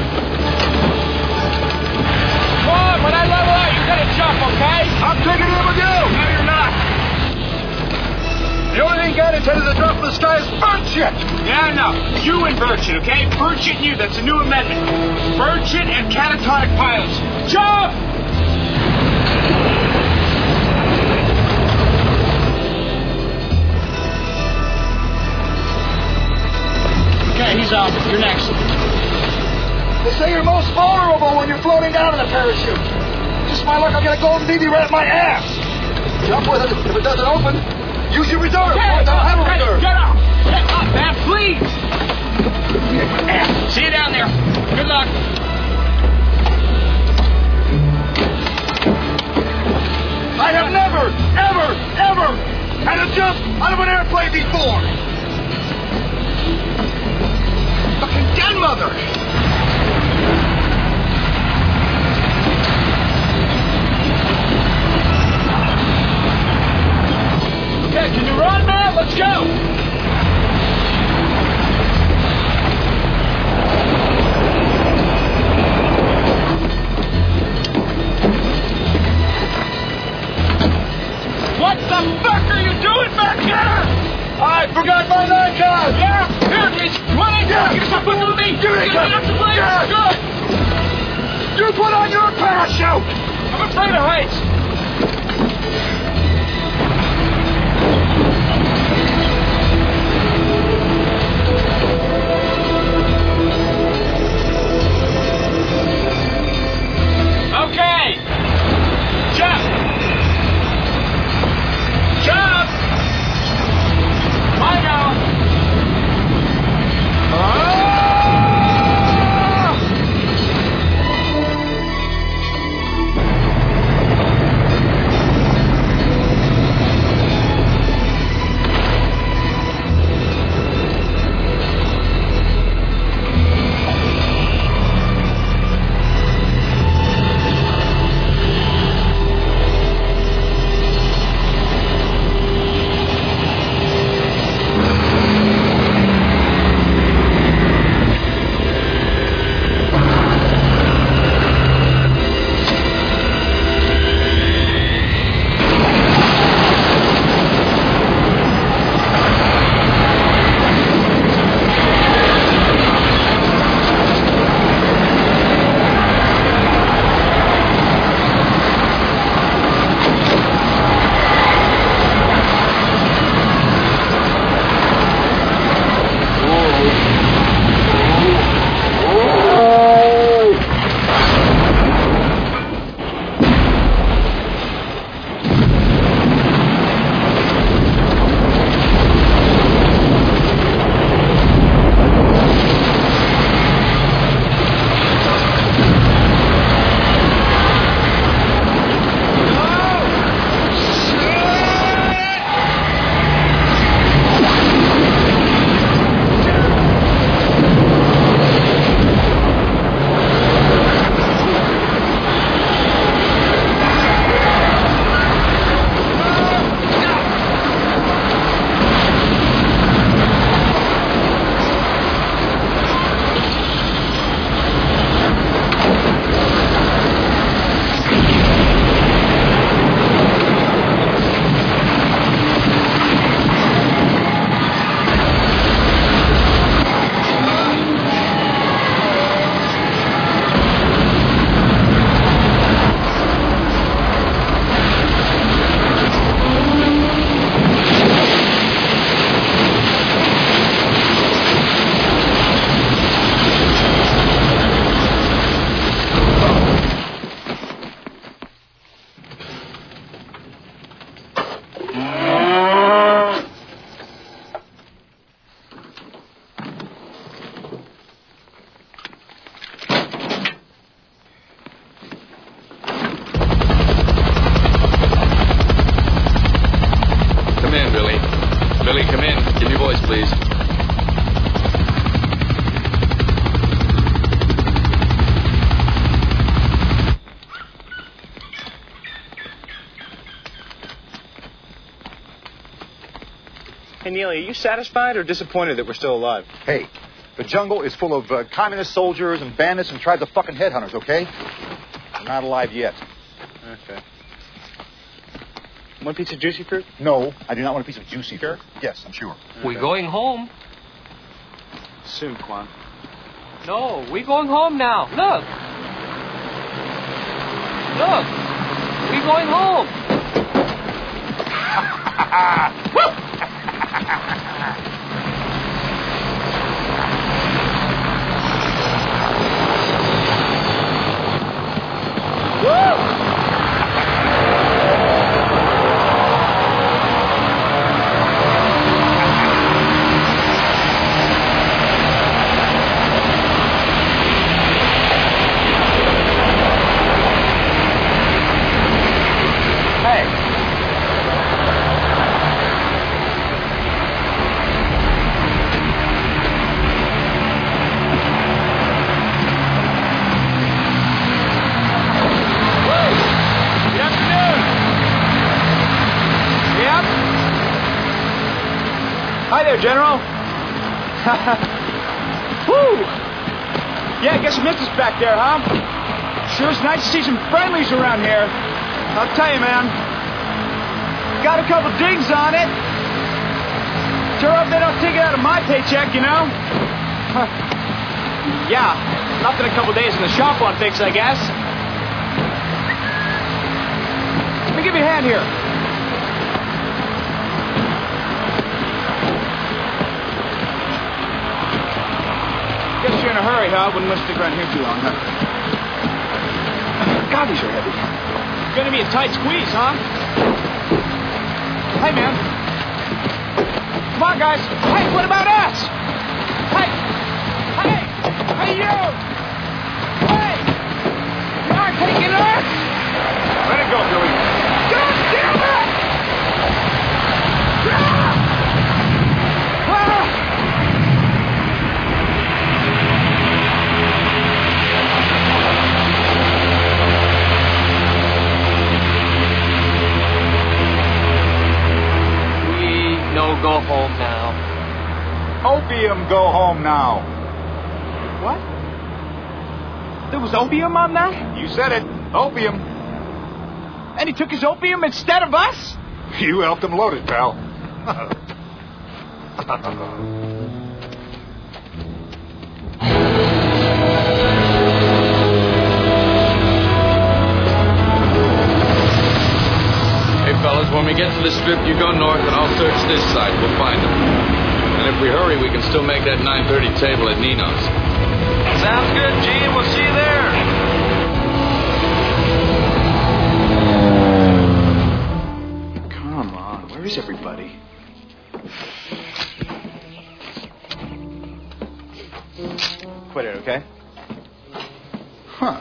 Come on. When I level out, you're gonna jump, okay? I'm taking it in with you. No, you're not. The only thing God intended to drop from the sky is bird shit. Yeah, no. You and bird shit, okay? Bird shit and you. That's a new amendment. Bird shit and catatonic pilots. Jump! Okay, he's out. You're next. They say you're most vulnerable when you're floating down in a parachute. Just my luck, I'll get a golden B B right at my ass. Jump with it. If it doesn't open, use your reserve. Okay, I don't have a reserve. Get up. Get up, man, please. See you down there. Good luck. I have never played before. Fucking den mother. Okay, can you run, man? Let's go! What the fuck are you doing back here? I forgot my night card. Yeah? Here, it's twenty. Yeah. Give some foot with me. Give me a gun. Yeah. Good. You put on your parachute. I'm afraid of heights. Okay. Jump. Jump. I know. Hey, Neely, are you satisfied or disappointed that we're still alive? Hey, the jungle is full of uh, communist soldiers and bandits and tribes of fucking headhunters, okay? We're not alive yet. Okay. One piece of juicy fruit? No, I do not want a piece of juicy fruit. Yes, I'm sure. We're going home. Soon, Quan. No, we're going home now. Look. Look. We're going home. Woo! there, General. Woo! Yeah, I guess you missed us back there, huh? Sure is nice to see some friendlies around here. I'll tell you, man. Got a couple digs on it. Sure hope they don't take it out of my paycheck, you know? Huh. Yeah, nothing a couple days in the shop won't fix, I guess. Let me give you a hand here. Guess you're in a hurry, huh? Wouldn't want to stick around here too long, huh? God, these are heavy. It's gonna be a tight squeeze, huh? Hey, man. Come on, guys. Hey, what about us? Hey! Hey! Hey, you! Hey! You aren't taking us! Let it go, Billy. God damn it! Ah! Ah! No, go home now. Opium, go home now. What? There was opium on that? You said it. Opium. And he took his opium instead of us? You helped him load it, pal. Fellas, when we get to the strip, you go north and I'll search this side. We'll find them. And if we hurry, we can still make that nine thirty table at Nino's. Sounds good, Gene. We'll see you there. Come on, where is everybody? Quit it, okay? Huh.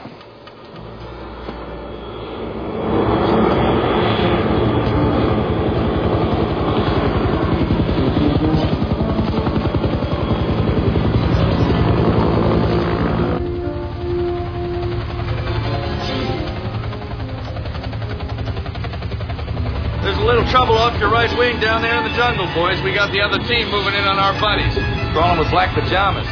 Trouble off your right wing down there in the jungle, boys. We got the other team moving in on our buddies. Crawling with black pajamas.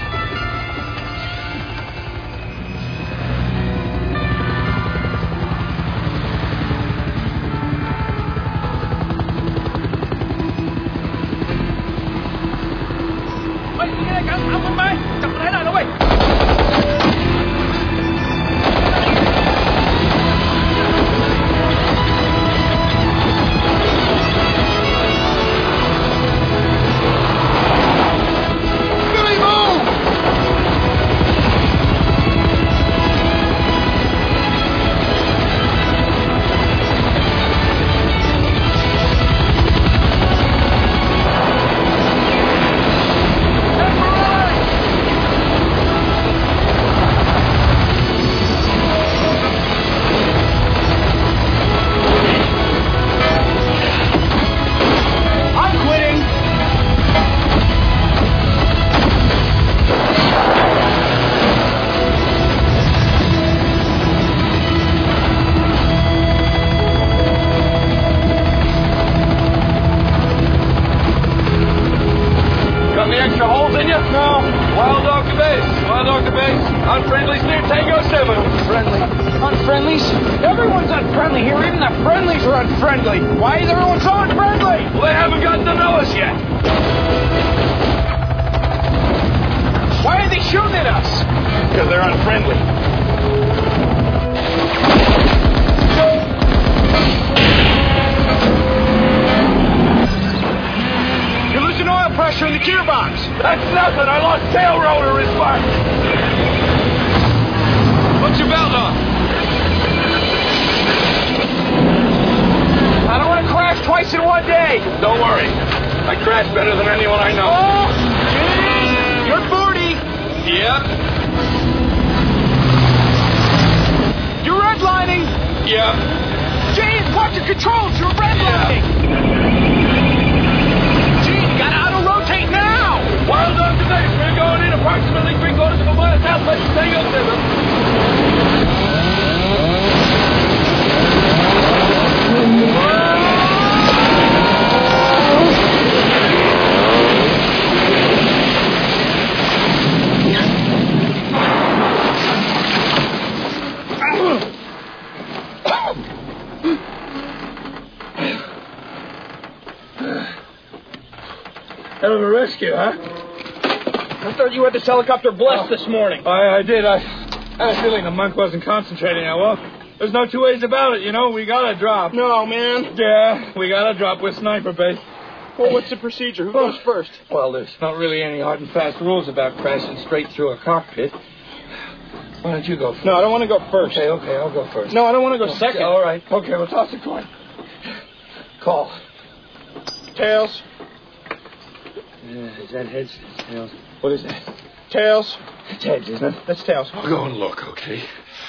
Hell of a rescue, huh? I thought you had this helicopter blessed oh. this morning. I, I did. I had a feeling the monk wasn't concentrating that well. There's no two ways about it, you know. We gotta drop. No, man. Yeah, we gotta drop with sniper base. Well, what's the procedure? Who goes first? Well, there's not really any hard and fast rules about crashing straight through a cockpit. Why don't you go first? No, I don't want to go first. Okay, okay, I'll go first. No, I don't want to go oh, second. All right. Okay, we'll toss a coin. Call. Tails. Yeah, is that heads? Tails. What is that? Tails. It's heads, isn't it? That's tails. I'll go and look, okay?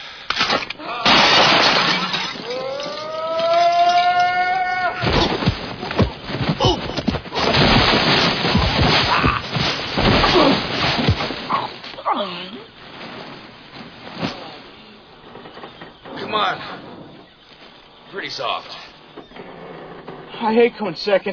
Come on. Pretty soft. I hate going second.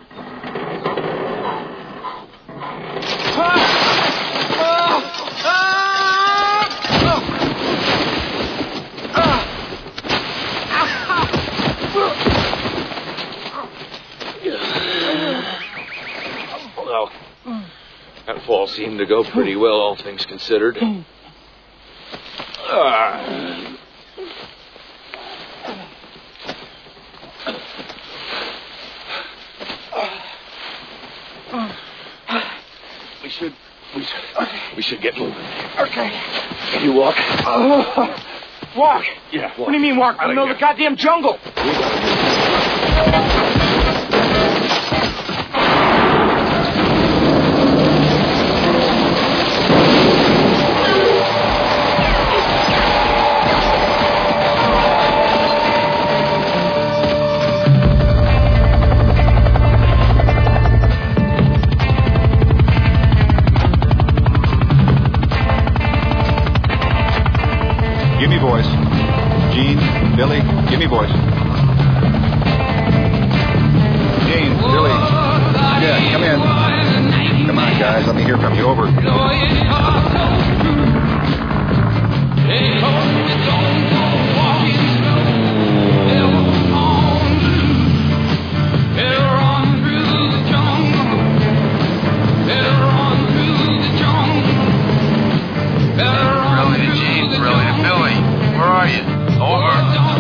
Well, that fall seemed to go pretty well, all things considered. Ah. We should, we should, we should get moving. Okay. Can you walk? Uh, walk? Yeah, walk. What do you mean walk? I know the goddamn jungle. Boys. Gene, Billy, give me voice. Gene, Billy. Yeah, come in. Come on, guys. Let me hear from you. Over. Brilliant, Gene. Brilliant. Billy. Where are you? Over.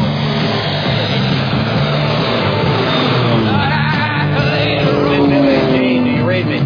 Gene, do you read me?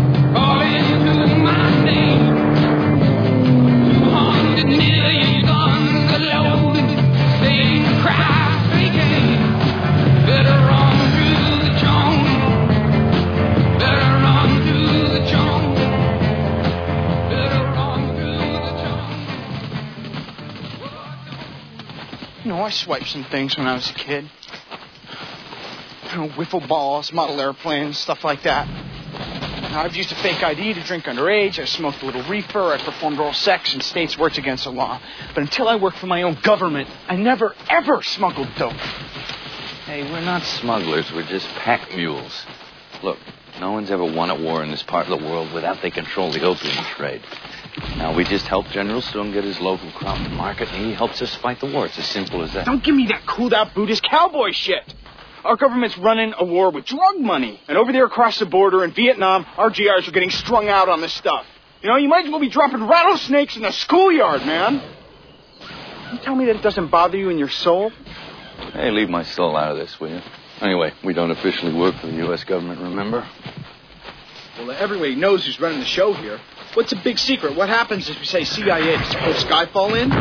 You know, I swiped some things when I was a kid. You know, wiffle balls, model airplanes, stuff like that. Now, I've used a fake I D to drink underage. I smoked a little reefer. I performed oral sex in states where it's against the law. But until I worked for my own government, I never, ever smuggled dope. Hey, we're not smugglers. We're just pack mules. Look, no one's ever won a war in this part of the world without they control the opium trade. Now, we just help General Sung get his local crop to market, and he helps us fight the war. It's as simple as that. Don't give me that cooled-out Buddhist cowboy shit. Our government's running a war with drug money. And over there across the border in Vietnam, our G Rs are getting strung out on this stuff. You know, you might as well be dropping rattlesnakes in the schoolyard, man. You tell me that it doesn't bother you in your soul? Hey, leave my soul out of this, will you? Anyway, we don't officially work for the U S government, remember? Well, everybody knows who's running the show here. What's the big secret? What happens if we say C I A? Does the whole sky fall in?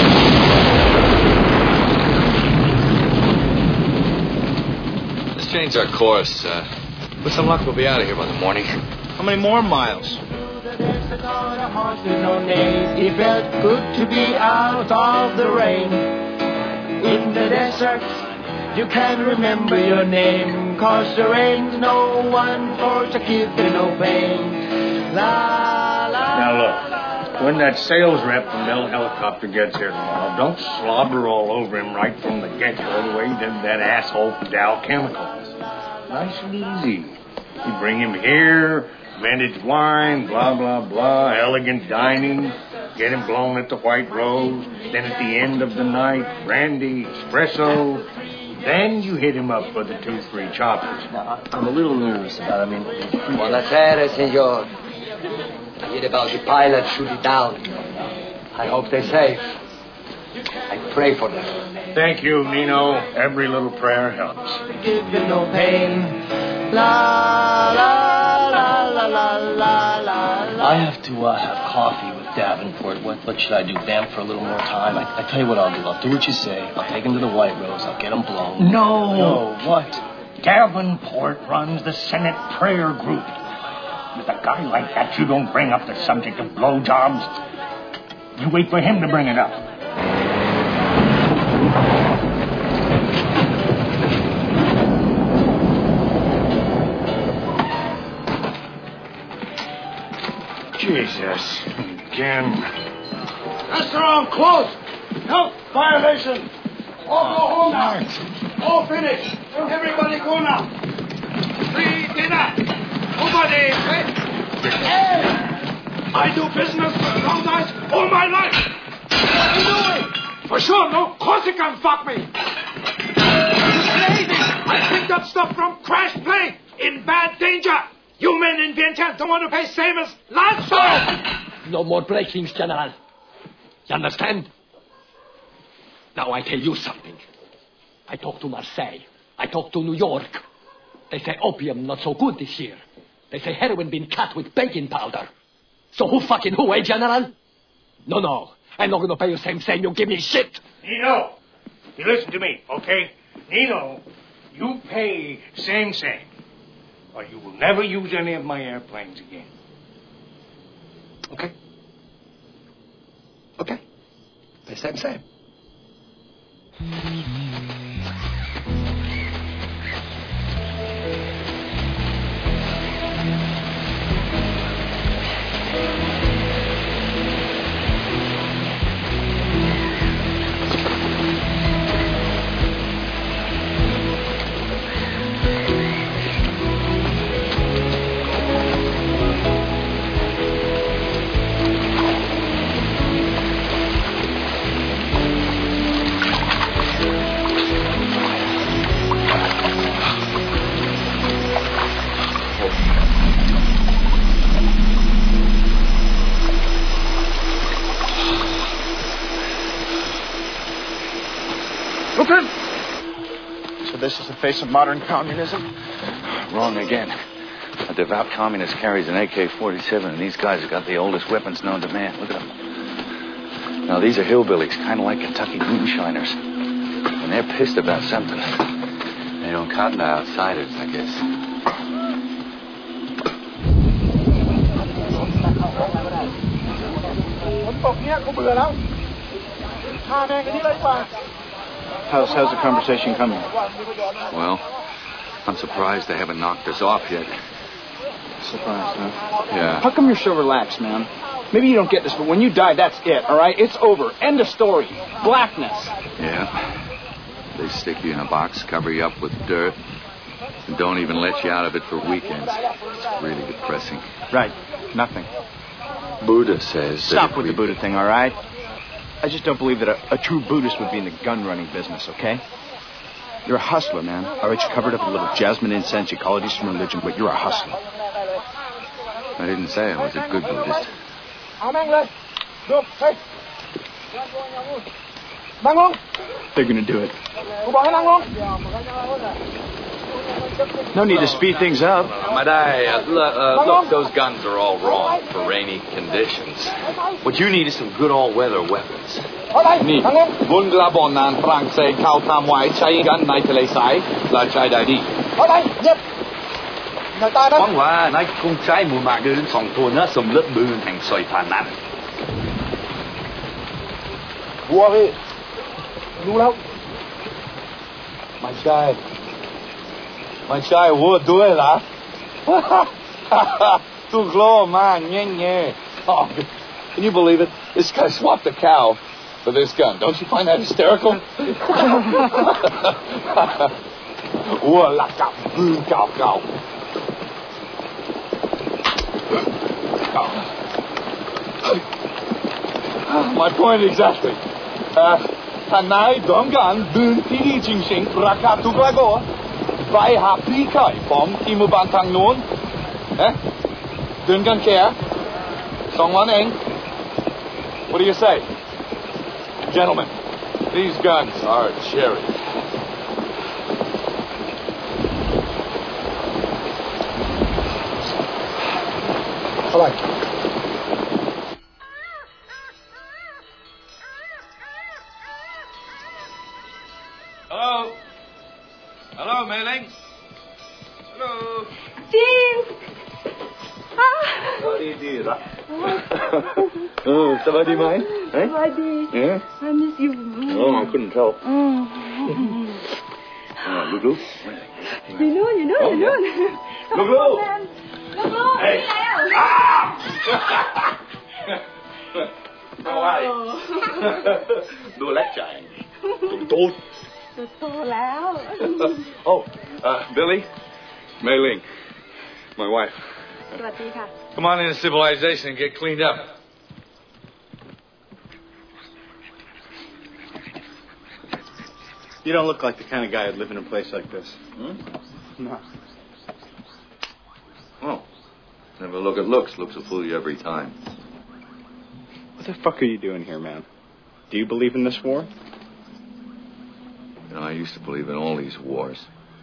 Let's change our course. Uh, with some luck, we'll be out of here by the morning. How many more miles? It felt good to be out of the rain. In the desert, you can't remember your name, 'cause there ain't no one for to give you no pain. La, la, Now look, when that sales rep from Bell Helicopter gets here tomorrow, don't slobber all over him right from the get-go the way you did that asshole from Dow Chemicals. Nice and easy. You bring him here, vintage wine, blah, blah, blah, elegant dining, get him blown at the White Rose, then at the end of the night, brandy, espresso. Then you hit him up for the two free choppers. Now, I'm a little nervous about it. I mean, Buonasera, senor. I hear about the pilot shooting down. I hope they're safe. I pray for them. Thank you, Nino. Every little prayer helps. Give you no pain. La, la, la, la, la, la, la. I have to uh, have coffee with Davenport. What, what should I do? Vamp for a little more time? I, I tell you what I'll do. I'll do what you say. I'll take him to the White Rose. I'll get him blown. No. No, what? Davenport runs the Senate prayer group. With a guy like that, you don't bring up the subject of blowjobs. You wait for him to bring it up. Jesus, again. That's wrong. Close. No violation. All go home now. All finished. Everybody go now. Free dinner. Nobody. Hey! I do business with those guys all my life. What are you doing? For sure, no Corsican fuck me. Lady, I picked up stuff from crash plane in bad danger. You men in Vientiane don't want to pay same as last time. No more breakings, General. You understand? Now I tell you something. I talked to Marseille. I talked to New York. They say opium not so good this year. They say heroin been cut with baking powder. So who fucking who, eh, General? No, no. I'm not going to pay you same same. You give me shit. Nino, you listen to me, okay? Nino, you pay same same. Or you will never use any of my airplanes again. Okay. Okay. Pay same same. So this is the face of modern communism? Wrong again. A devout communist carries an A K forty-seven, and these guys have got the oldest weapons known to man. Look at them. Now, these are hillbillies, kind of like Kentucky moonshiners. And they're pissed about something. They don't cotton to outsiders, I guess. How's, how's the conversation coming? Well, I'm surprised they haven't knocked us off yet. Surprised, huh? Yeah. How come you're so relaxed, man? Maybe you don't get this, but when you die, that's it, all right? It's over. End of story. Blackness. Yeah. They stick you in a box, cover you up with dirt, and don't even let you out of it for weekends. It's really depressing. Right. Nothing. Buddha says Stop that with we... the Buddha thing, all right? I just don't believe that a, a true Buddhist would be in the gun-running business, okay? You're a hustler, man. All right, you covered up a little jasmine incense, you call it Eastern religion, but you're a hustler. I didn't say I was a good Buddhist. They're gonna do it. No need to speed things up. Madai, uh, uh, look, those guns are all wrong for rainy conditions. What you need is some good all-weather weapons. นี่บุญกระบอกนานฝรั่งเศสเขาทำไว้ใช้กันในทะเลทรายและใช้ได้ดีหวังว่านายคงใช้หมู่มากเดินสองตัวนะสมเลิศมือแห่งซอยพานั้นบัวพี่รู้แล้วไม่ใช่ไม่ใช่วัวด้วยล่ะตุ๊กโลมาเงี้ยเงี้ย Oh, can you believe it? This guy swapped a cow for this gun. Don't you find that hysterical? My point exactly. Uh, Tanai Dongan, Boon Pidi Jingsing, Rakatu Rago, Vai Happy Kai, Bomb, Imubantang Noon. Eh? Dungan Care? Song One Eng? What do you say? Gentlemen, these guns are cherry. All right. Hello? Hello, Mei-Ling? Hello? James! Ah! Oh, somebody mine? Eh? Buddy. Yeah? I miss you. Oh, I couldn't tell. Mm. Uh, Lulu? You know, you know, Oh, you know. Look, look. Look, look. Hey. Ah! Alright. ดูแลใจตูดโตแล้ว Oh, uh, Billy? Mei-Ling. My wife. สวัสดีค่ะ Come on into civilization and get cleaned up. You don't look like the kind of guy who'd live in a place like this. Hmm? No. Oh. Never look at looks. Looks will fool you every time. What the fuck are you doing here, man? Do you believe in this war? You know, I used to believe in all these wars.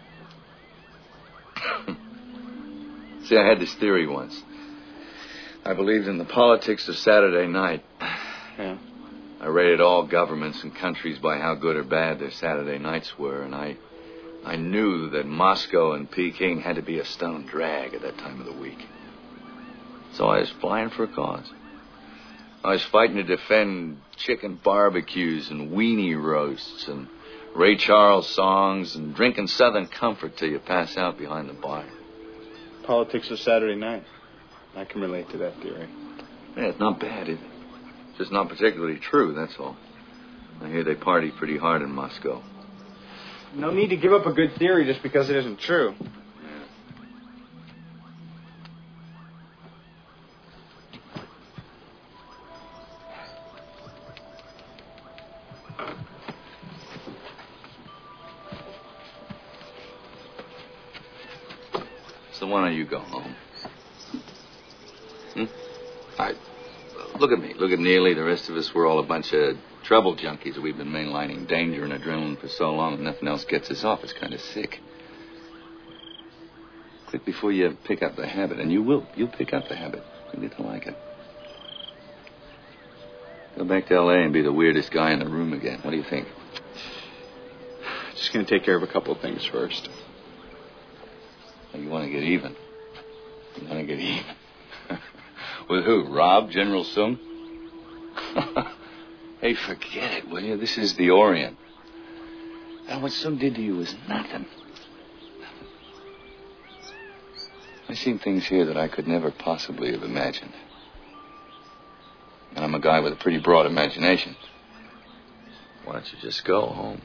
See, I had this theory once. I believed in the politics of Saturday night. Yeah. I rated all governments and countries by how good or bad their Saturday nights were, and I I knew that Moscow and Peking had to be a stone drag at that time of the week. So I was flying for a cause. I was fighting to defend chicken barbecues and weenie roasts and Ray Charles songs and drinking Southern Comfort till you pass out behind the bar. Politics of Saturday night. I can relate to that theory. Yeah, it's not bad, is it? Just not particularly true, that's all. I hear they party pretty hard in Moscow. No need to give up a good theory just because it isn't true. So why don't you go home? Hmm? I, look at me. Look at Neely. The rest of us, we're all a bunch of trouble junkies. We've been mainlining danger and adrenaline for so long and nothing else gets us off. It's kind of sick. Quit before you pick up the habit. And you will. You'll pick up the habit. You'll get to like it. Go back to L A and be the weirdest guy in the room again. What do you think? Just going to take care of a couple of things first. You want to get even. You want to get even. With who? Rob? General Sung? Hey, forget it, will you? This is the Orient. And what Sung did to you was nothing. Nothing. I've seen things here that I could never possibly have imagined. And I'm a guy with a pretty broad imagination. Why don't you just go home?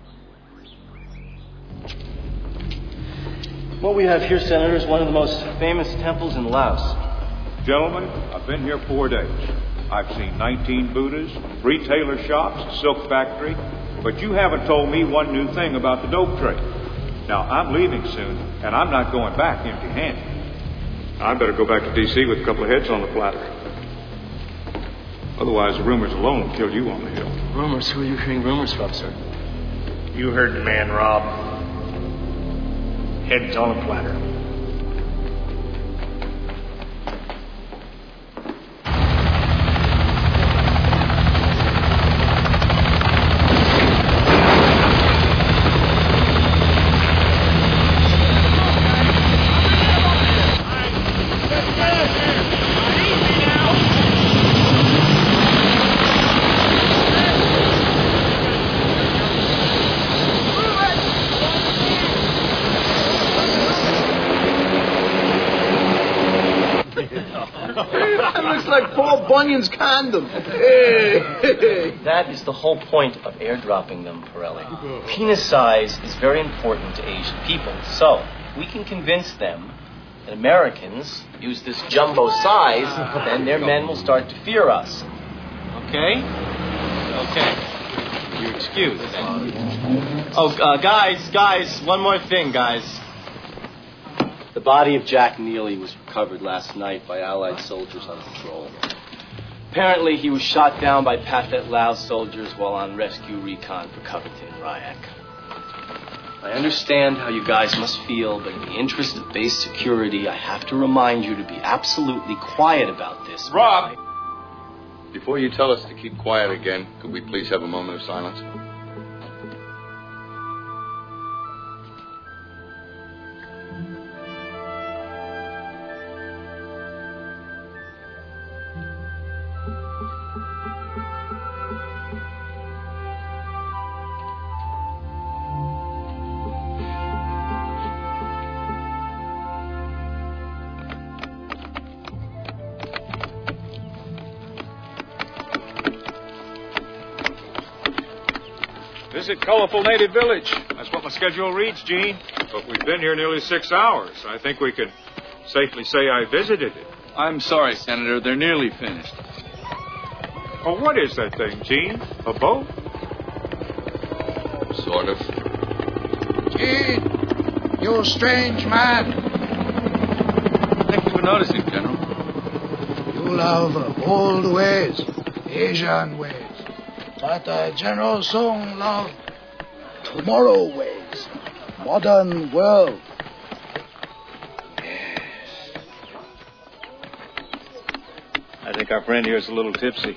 What we have here, Senator, is one of the most famous temples in Laos. Gentlemen, I've been here four days. I've seen nineteen Buddhas, retailer shops, a silk factory, but you haven't told me one new thing about the dope trade. Now, I'm leaving soon, and I'm not going back empty-handed. I better go back to D C with a couple of heads on the platter. Otherwise, the rumors alone will kill you on the hill. Rumors? Who are you hearing rumors from, sir? You heard the man, Rob. Heads on a platter. Bunyan's condom. That is the whole point of airdropping them, Pirelli. Penis size is very important to Asian people. So, we can convince them that Americans use this jumbo size, then their men will start to fear us. Okay? Okay. You're excused. Oh, uh, guys, guys, one more thing, guys. The body of Jack Neely was recovered last night by Allied soldiers on patrol. Apparently, he was shot down by Pathet Lao soldiers while on rescue recon for Covington and Ryak. I understand how you guys must feel, but in the interest of base security, I have to remind you to be absolutely quiet about this. Rob! Before you tell us to keep quiet again, could we please have a moment of silence? Visit colorful native village. That's what my schedule reads, Gene. But we've been here nearly six hours. I think we could safely say I visited it. I'm sorry, Senator. They're nearly finished. Oh, what is that thing, Gene? A boat? Sort of. Gene, you strange man. Thank you for noticing, General. You love old ways, Asian ways. But uh, General Song loved tomorrow ways, modern world. I think our friend here is a little tipsy.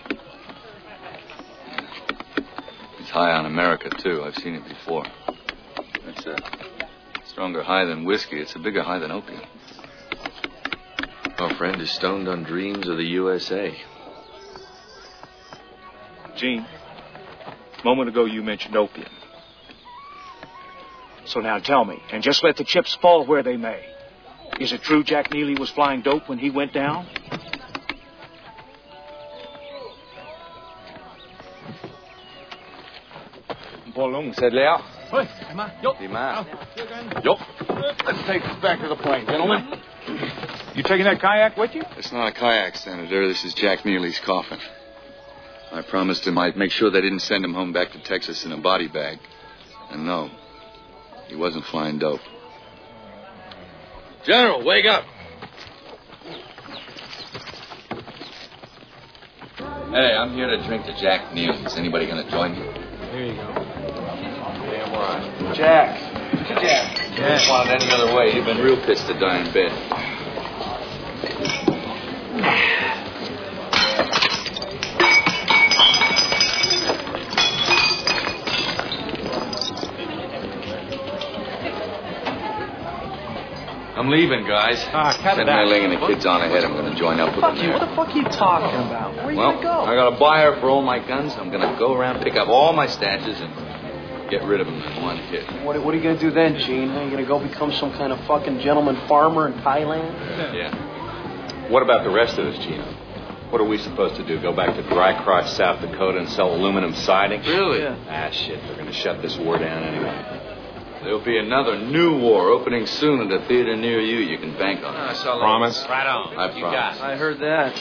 He's high on America, too. I've seen it before. It's a stronger high than whiskey. It's a bigger high than opium. Our friend is stoned on dreams of the U S A. Gene, a moment ago you mentioned opium. So now tell me, and just let the chips fall where they may. Is it true Jack Neely was flying dope when he went down? Bolung said Leo. Hey, Emma. Yo. Yo. Let's take this back to the plane, gentlemen. You taking that kayak with you? It's not a kayak, Senator. This is Jack Neely's coffin. I promised him I'd make sure they didn't send him home back to Texas in a body bag. And no, he wasn't flying dope. General, wake up. Hey, I'm here to drink to Jack Neely. Is anybody going to join me? Here you go. Damn right. Jack. Jack. If you just wanted any other way, you've been real pissed to die in bed. I'm leaving, guys. Ah, cut Send it out. my ling and the kids on ahead. I'm going to join up with Fuck them you. there. What the fuck are you talking about? Where are you Well, going to go? I got a buyer for all my guns. I'm going to go around, pick up all my stashes, and get rid of them in one hit. What, what are you going to do then, Gene? Are you going to go become some kind of fucking gentleman farmer in Thailand? Yeah. What about the rest of us, Gino? What are we supposed to do? Go back to Dry Crotch, South Dakota, and sell aluminum siding? Really? Yeah. Ah, shit. They're going to shut this war down anyway. There'll be another new war opening soon at a theater near you. You can bank on it. I saw that. Promise? Right on. I You promise. got it. I heard that.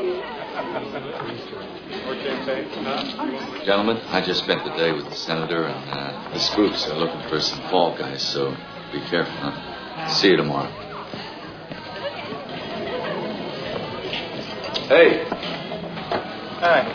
Gentlemen, I just spent the day with the senator, and uh, the spooks are looking for some fall guys, so be careful, huh? See you tomorrow. Hey. Hey.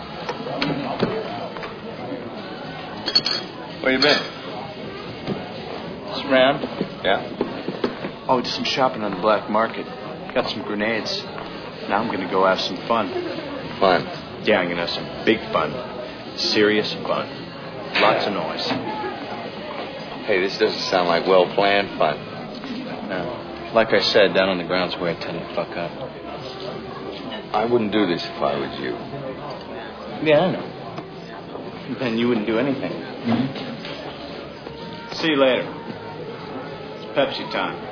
Where you been? Just around. Yeah? Oh, did some shopping on the black market. Got some grenades. Now I'm going to go have some fun. Fun? Yeah, I'm going to have some big fun. Serious fun. Lots of noise. Hey, this doesn't sound like well-planned fun. No. Like I said, down on the ground's where I tell you to fuck up. I wouldn't do this if I was you. Yeah, I know. Then you wouldn't do anything. Mm-hmm. See you later. It's Pepsi time.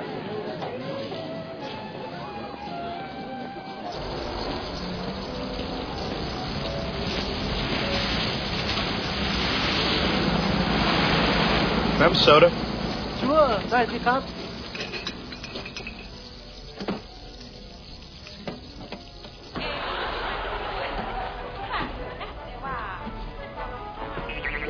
Have a soda? Sure, ได้สิครับ Hey,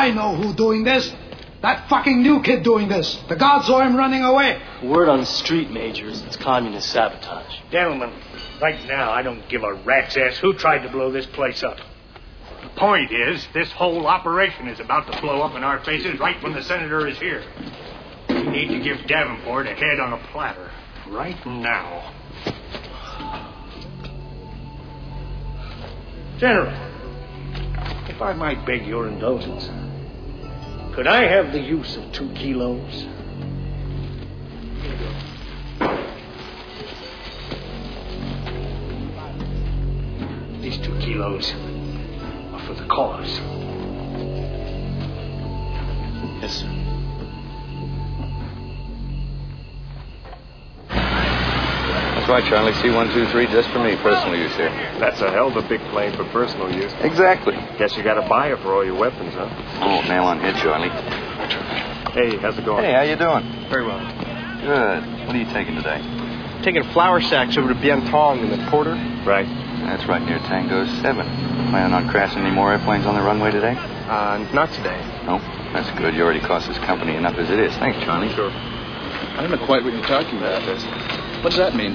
I know who doing this. That fucking new kid doing this. The guards saw him running away. Word on the street, Major, is it's communist sabotage. Gentlemen, right now I don't give a rat's ass who tried to blow this place up. The point is, this whole operation is about to blow up in our faces right when the senator is here. We need to give Davenport a head on a platter. Right now. General, if I might beg your indulgence, could I have the use of two kilos? These two kilos are for the cause. Yes, sir. That's right, Charlie. C one two three just for me, personal use here. That's a hell of a big plane for personal use. Exactly. Guess you gotta buy it for all your weapons, huh? Oh, nail on head, Charlie. Hey, how's it going? Hey, how you doing? Very well. Good. What are you taking today? Taking flour sacks over to Bien Tong in the Porter. Right. That's right near Tango seven. Planning on crashing any more airplanes on the runway today? Uh, not today. No? That's good. You already cost this company enough as it is. Thanks, Charlie. Sure. I don't know quite what you're talking about. What does that mean?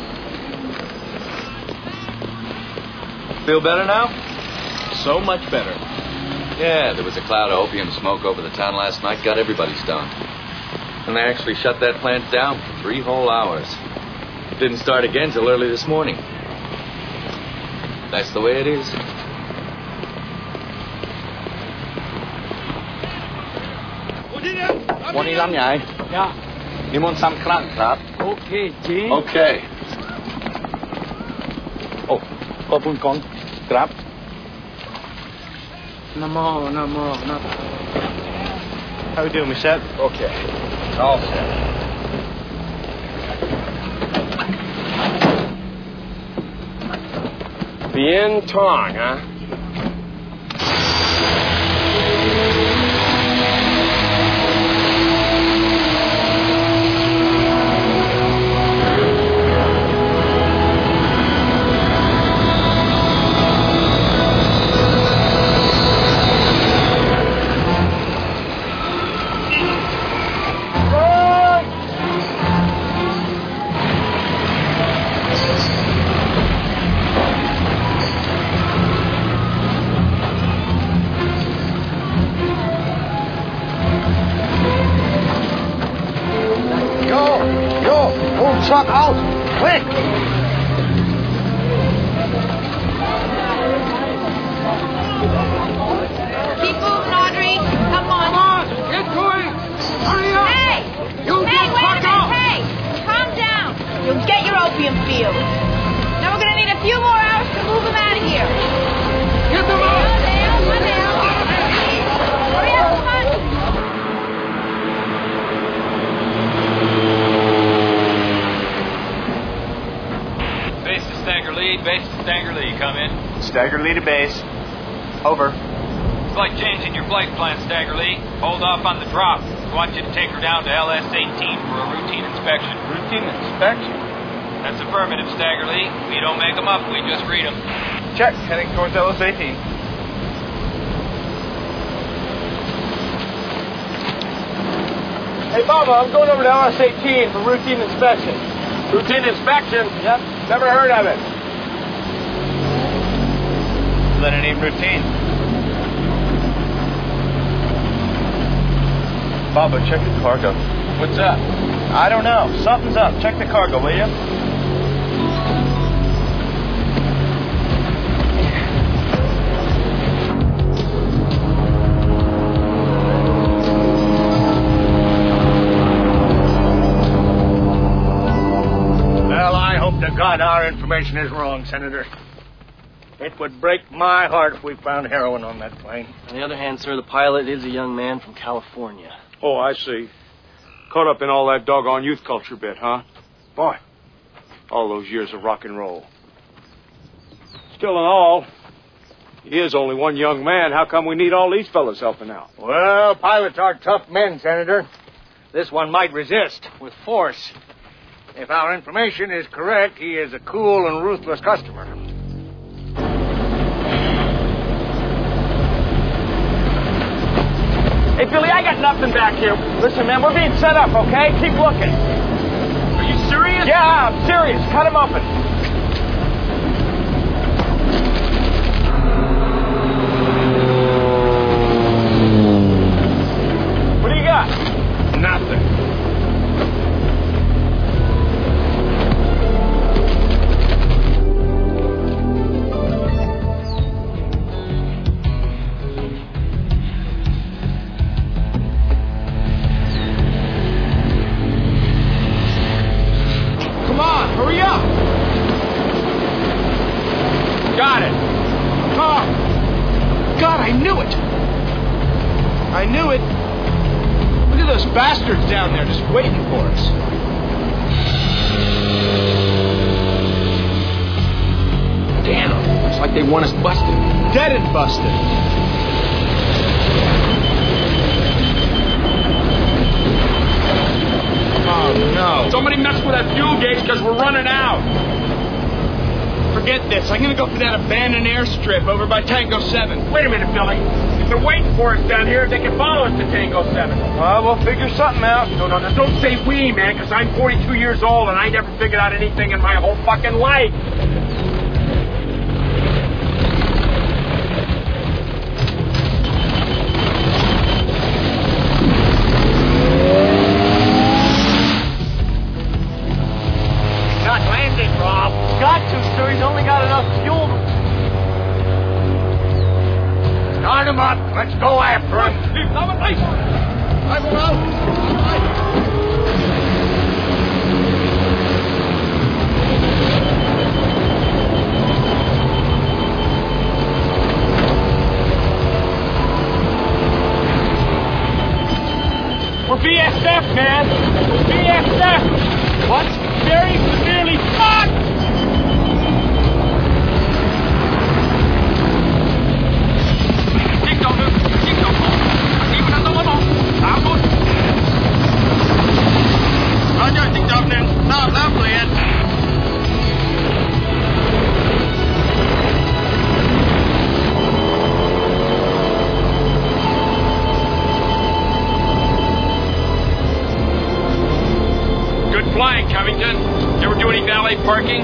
Feel better now? So much better. Yeah, there was a cloud of opium smoke over the town last night, got everybody stoned. And they actually shut that plant down for three whole hours. It didn't start again till early this morning. That's the way it is. One is on nhảy. Yeah. นิมนต์ซ้ำครั้งครับ Okay, Jim. Okay. Oh, ขอบคุณก่อนครับ No more, no more, no more. How we doing, we set? Okay. All set. Bien Tong, huh? Truck out! Quick! Keep moving, Audrey. Come on. Come on. Get going. Hurry up. Hey! You hey, get wait a truck minute. out. Hey! Calm down. You'll get your opium field. Now we're going to need a few more hours to move them out of here. Get them out! Down, one down. Hurry up, come on. Base to Stagger Lead, base to Stagger Lead, come in. Stagger Lead to base. Over. Slight change in your flight plan, Stagger Lead. Hold off on the drop. We want you to take her down to L S eighteen for a routine inspection. Routine inspection? That's affirmative, Stagger Lead. We don't make them up, we just read them. Check, heading towards L S eighteen. Hey, Baba, I'm going over to L S eighteen for routine inspection. Routine inspection? Yep. Never heard of it. Then it ain't routine. Baba, check the cargo. What's up? I don't know. Something's up. Check the cargo, will you? Well, I hope to God our information is wrong, Senator. It would break my heart if we found heroin on that plane. On the other hand, sir, the pilot is a young man from California. Oh, I see. Caught up in all that doggone youth culture bit, huh? Boy, all those years of rock and roll. Still in all, he is only one young man. How come we need all these fellas helping out? Well, pilots are tough men, Senator. This one might resist with force. If our information is correct, he is a cool and ruthless customer. Hey, Billy, I got nothing back here. Listen, man, we're being set up, okay? Keep looking. Are you serious? Yeah, I'm serious. Cut him open. What do you got? Nothing. Hurry up! Got it. Oh, God, I knew it. I knew it. Look at those bastards down there just waiting for us. Damn, it's like they want us busted. Dead and busted. Oh, no. Somebody messed with that fuel gauge because we're running out. Forget this. I'm going to go for that abandoned airstrip over by Tango seven. Wait a minute, Billy. If they're waiting for us down here, they can follow us to Tango seven. Well, we'll figure something out. No, no, no. Don't say we, man, because I'm forty-two years old and I never figured out anything in my whole fucking life. Got to, sir. He's only got enough fuel. Start him up. Let's go after him. We're B S F, man. We're B S F. What? Very severely fucked. Good flying, Covington. You ever do any valet parking?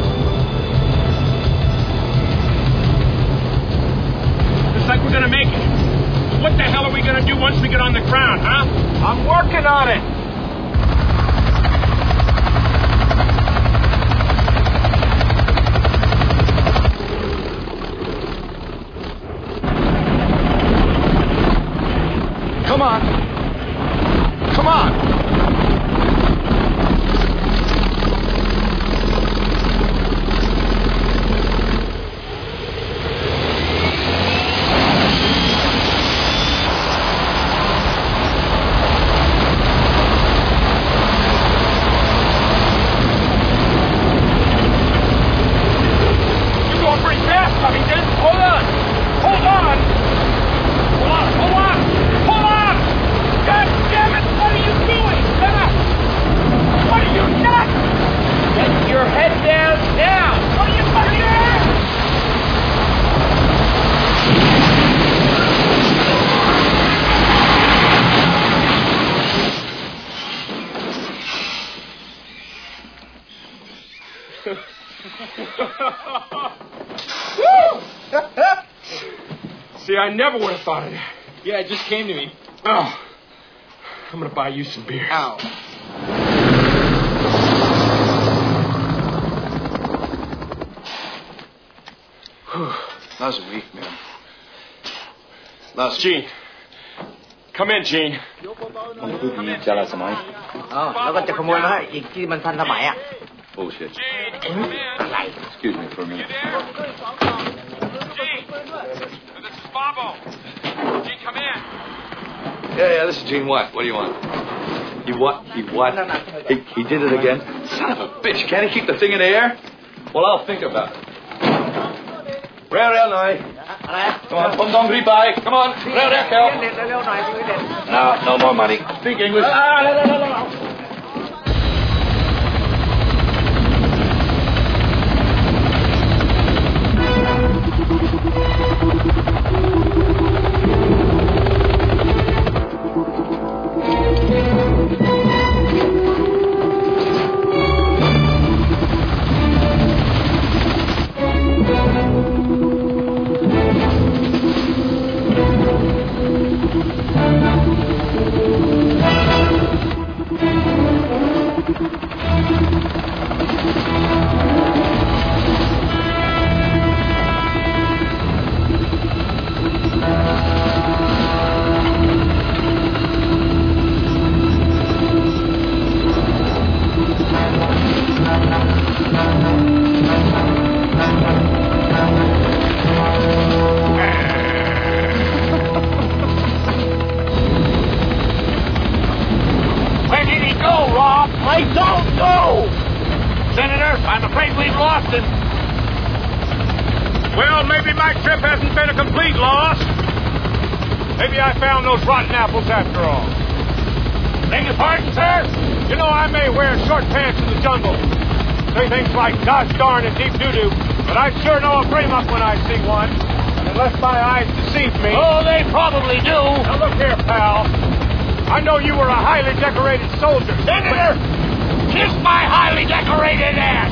Looks like we're gonna make it. What the hell are we gonna do once we get on the ground, huh? I'm working on it. Come on. Come on. See, I never would have thought of that. Yeah, it just came to me. Oh, I'm gonna buy you some beer. Ow. That was weak, man. Last Gene. Come in, Gene. จะละสมัยอ๋อแล้วก็จะขโมยมาให้อีกที่มันทันสมัยอ่ะ Bullshit. อะไร Excuse me for a minute. This is Bobo. Gene, come in. Yeah, yeah, this is Gene Watt. What do you want? He what? He what? He, he did it again? Son of a bitch. Can't he keep the thing in the air? Well, I'll think about it. Rail, rail, now. Come on, pum dong, bye. Come on, rail, rail, Cal. No, no more money. Speak English. Ah, no, no, no, no. I'm afraid we've lost him. Well, maybe my trip hasn't been a complete loss. Maybe I found those rotten apples after all. Beg your pardon, sir? You know, I may wear short pants in the jungle. Say things like gosh darn and deep doo-doo, but I sure know a frame up when I see one. And unless my eyes deceive me... Oh, they probably do. Now look here, pal. I know you were a highly decorated soldier. Senator, kiss my highly decorated ass.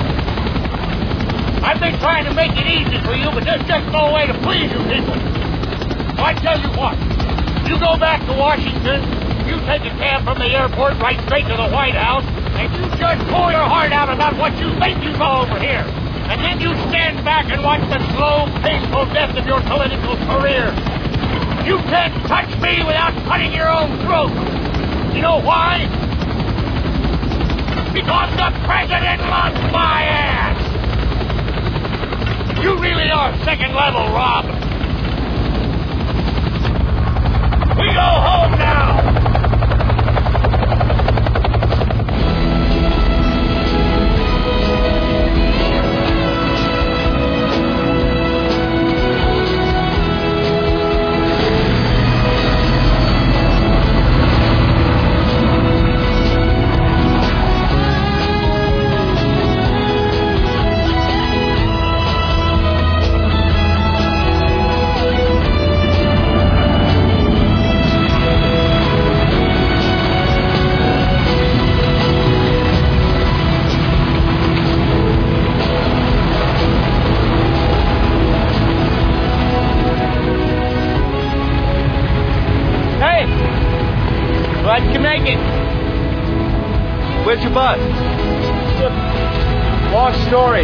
I've been trying to make it easy for you, but there's just no way to please you people. So I tell you what, you go back to Washington, you take a cab from the airport right straight to the White House, and you just pull your heart out about what you think you saw over here. And then you stand back and watch the slow, painful death of your political career. You can't touch me without cutting your own throat. You know why? Because the president loves my ass. You really are second level, Rob. We go home now. Where's your bus? Long story.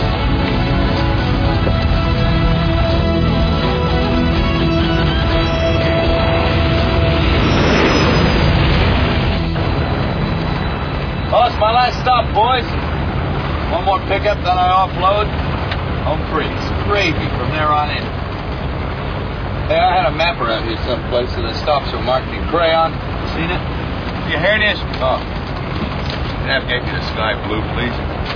Well, it's my last stop, boys. One more pickup, then I offload. Home free. It's gravy from there on in. Hey, I had a mapper out here someplace, so the stops are marked in crayon. Seen it? Yeah, here it is. Oh. Navigate me to sky blue, please.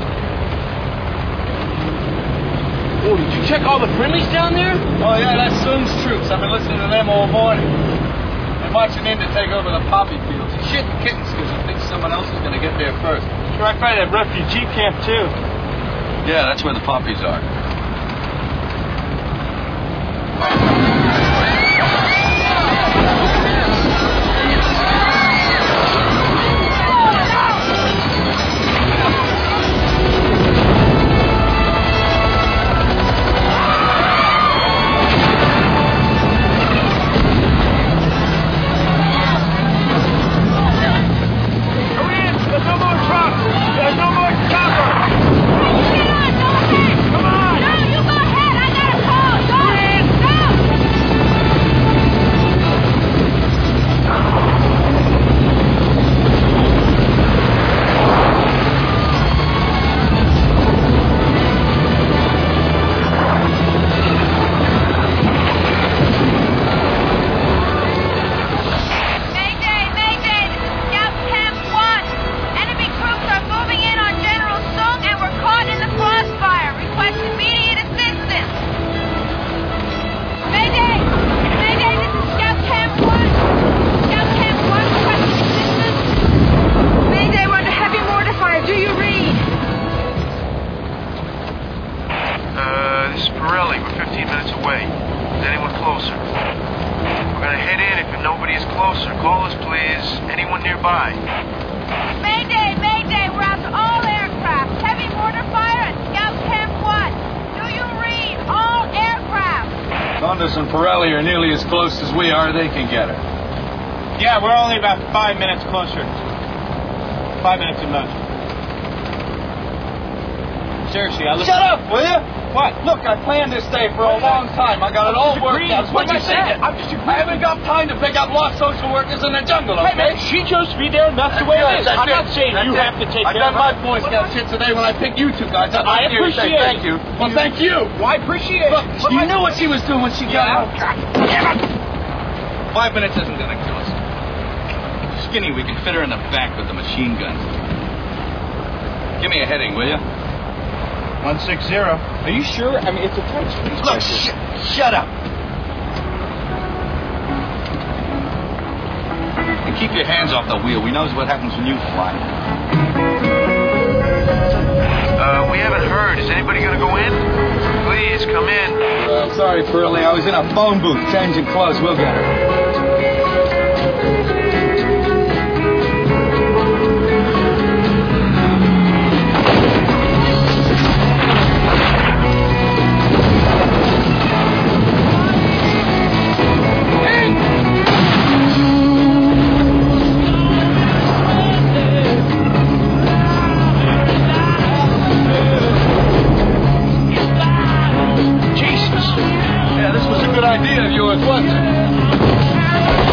Oh, did you check all the friendlies down there? Oh, yeah, that's Sung's troops. I've been listening to them all morning. They're marching in to take over the poppy fields. Shit kittens, because I think someone else is going to get there first. Sure, I find that refugee camp, too. Yeah, that's where the poppies are. And Pirelli are nearly as close as we are, they can get her. Yeah, we're only about five minutes closer. Five minutes and none. Seriously, I listen. Shut up, will you? What? Look, I planned this day for a long time. I got it all worked out. What you said? I'm just I haven't got time to pick up lost social workers in the jungle, okay? Hey, man, she chose to be there, and that's the way it is. I'm not saying you have to take I care of her. got my Boy Scout shit today when I picked you two guys up. I appreciate it. Thank you. Well, thank you. Well, I appreciate it. Look, you knew what she was doing when she got out. Five minutes isn't going to kill us. Skinny, we can fit her in the back with the machine guns. Give me a heading, will you? one six zero. Are you sure? I mean, it's a tight squeeze. Look, sh- shut up. And keep your hands off the wheel. We knows what happens when you fly. Uh, we haven't heard. Is anybody going to go in? Please, come in. Uh, sorry, Pearlie. I was in a phone booth changing clothes. We'll get her. Idea of yours, wasn't it?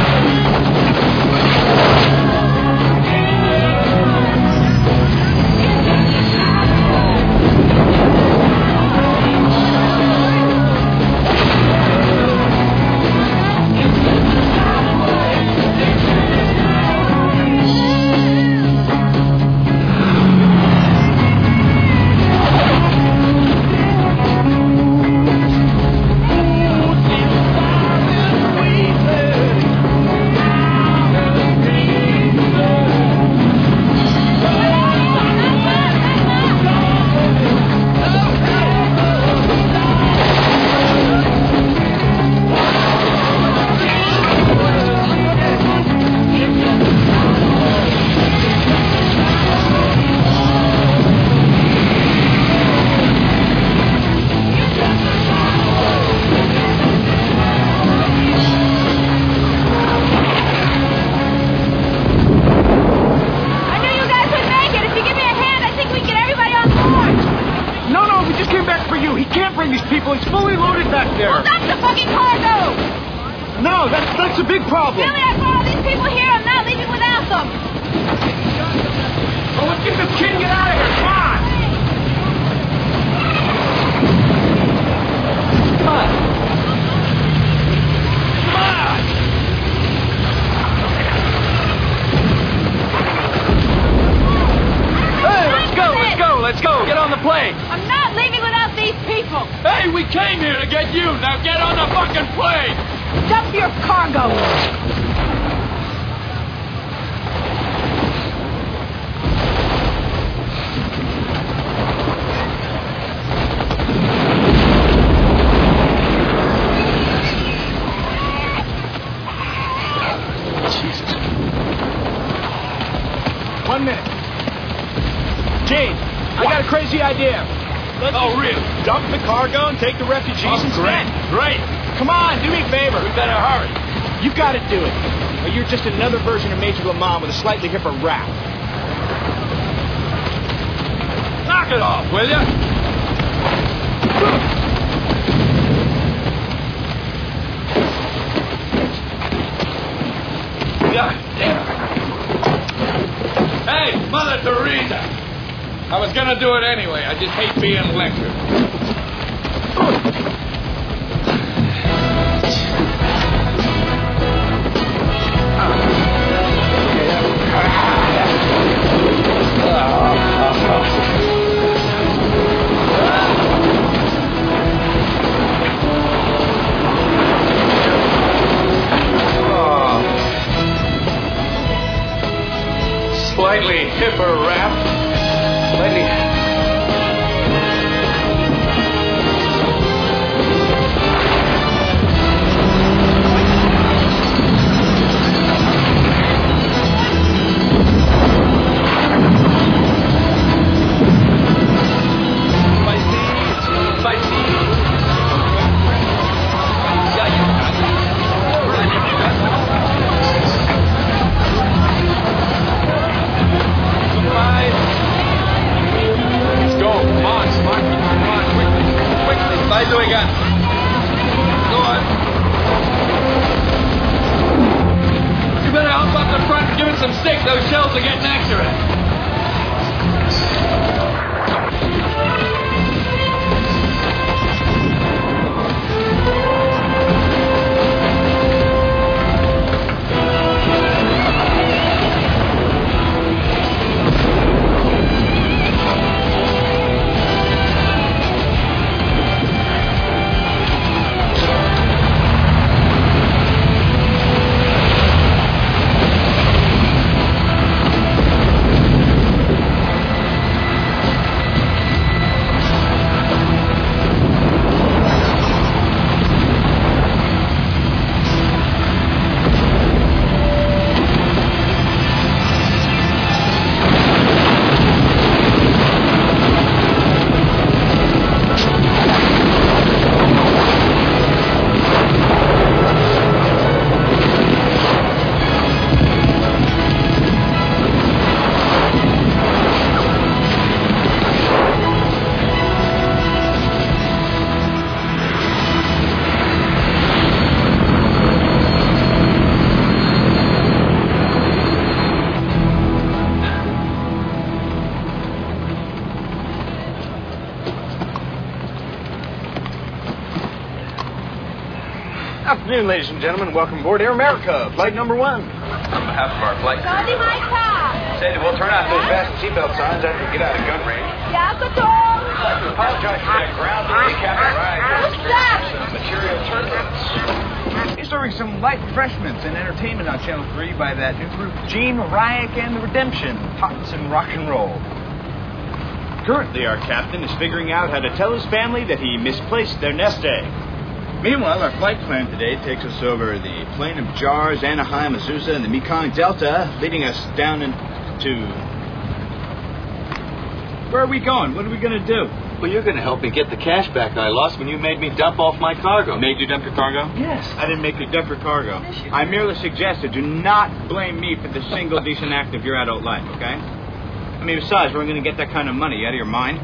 One minute. Gene, I got a crazy idea. Let's oh, really? Dump the cargo and take the refugees oh, instead. Great, great. Come on, do me a favor. We better hurry. You got to do it. Or you're just another version of Major Lamont with a slightly hipper rap. Knock it off, will you? God damn. Hey, Mother Teresa! I was gonna do it anyway. I just hate being lectured. Slightly hipper rap. Slightly. Afternoon, ladies and gentlemen. Welcome aboard Air America, flight number one. On behalf of our flight crew, say that we'll turn out those fasten seatbelt signs after we get out of gun range. I'd like to apologize for that ground delay, Captain Ryan. Material turbulence. He's serving some light refreshments and entertainment on Channel three by that new group, Gene Ryek and the Redemption, Pops and Rock and Roll. Currently, our captain is figuring out how to tell his family that he misplaced their nest egg. Meanwhile, our flight plan today takes us over the plain of jars, Anaheim, Azusa, and the Mekong Delta, leading us down into... Where are we going? What are we going to do? Well, you're going to help me get the cash back I lost when you made me dump off my cargo. Made you dump your cargo? Yes. I didn't make you dump your cargo. I merely suggested do not blame me for the single decent act of your adult life, okay? I mean, besides, we're going to get that kind of money out of your mind.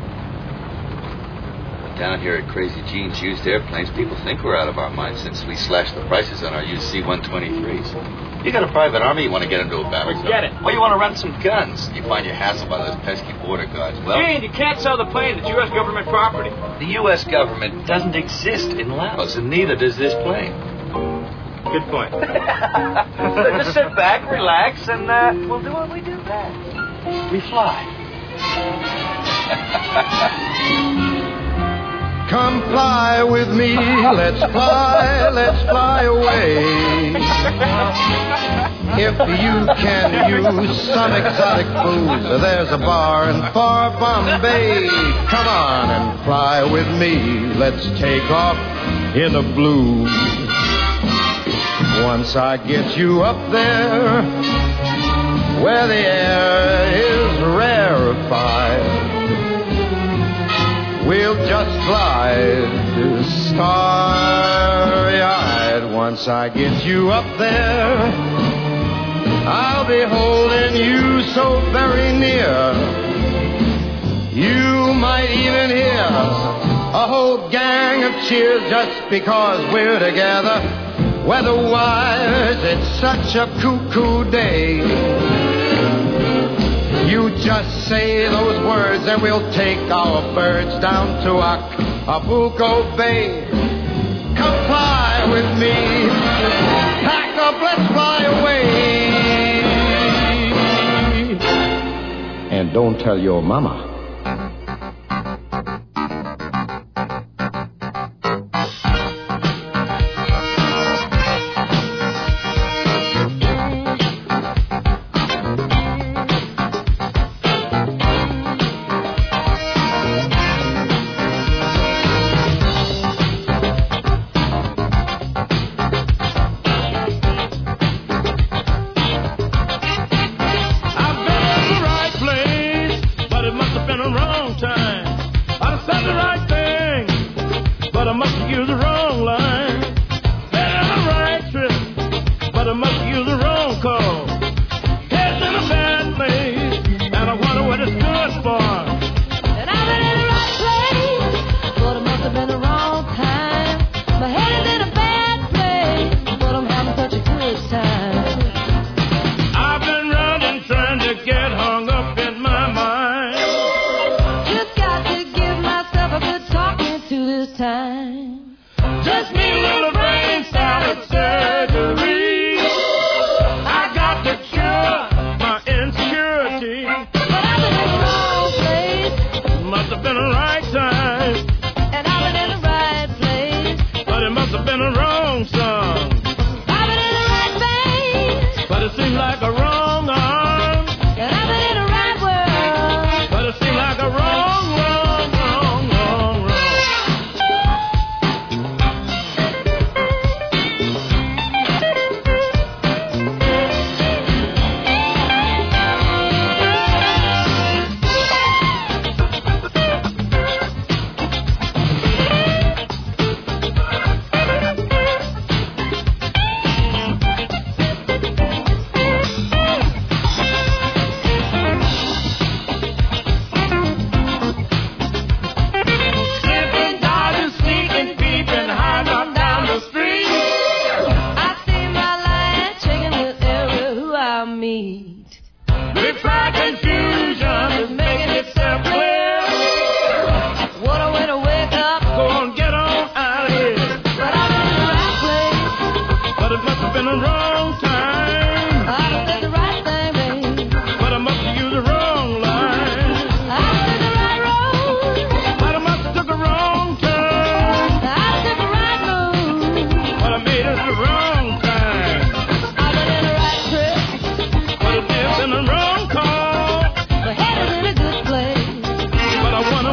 Down here at Crazy Gene's used airplanes, people think we're out of our minds since we slashed the prices on our used C one twenty-threes. You got a private army, you want to get into a battle zone. Get it. Or you want to run some guns. You find your hassled by those pesky border guards. Well, And you can't sell the plane. It's U S government property. the U S government doesn't exist in Laos, and neither does this plane. Good point. So just sit back, relax, and uh, we'll do what we do best. We fly. Come fly with me, let's fly, let's fly away. If you can use some exotic booze, there's a bar in far Bombay. Come on and fly with me, let's take off in the blue. Once I get you up there, where the air is rarefied, we'll just glide starry-eyed. Once I get you up there, I'll be holding you so very near. You might even hear a whole gang of cheers just because we're together. Weather-wise, it's such a cuckoo day. You just say those words and we'll take our birds down to Acapulco Bay. Come fly with me. Pack up, let's fly away. And don't tell your mama. But it must have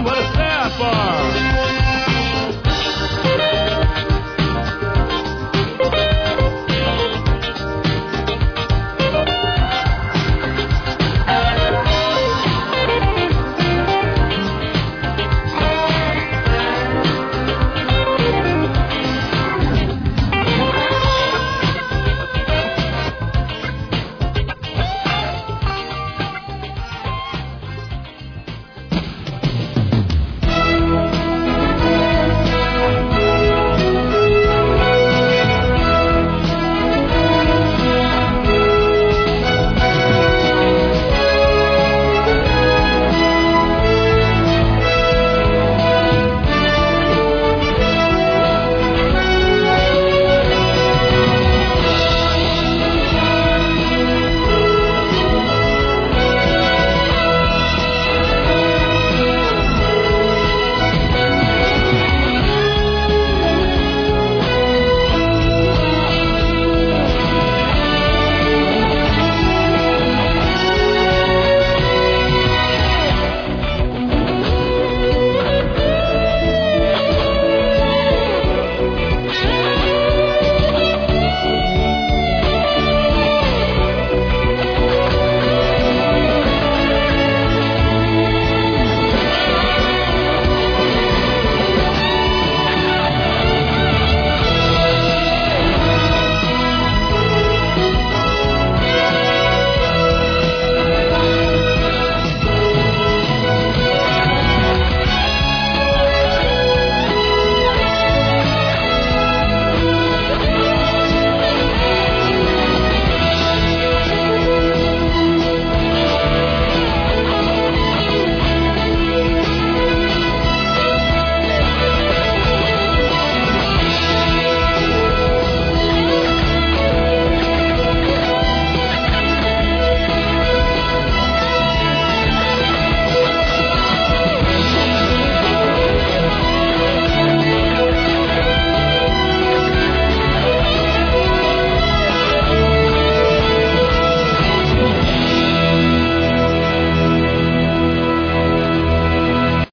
what a sapphire.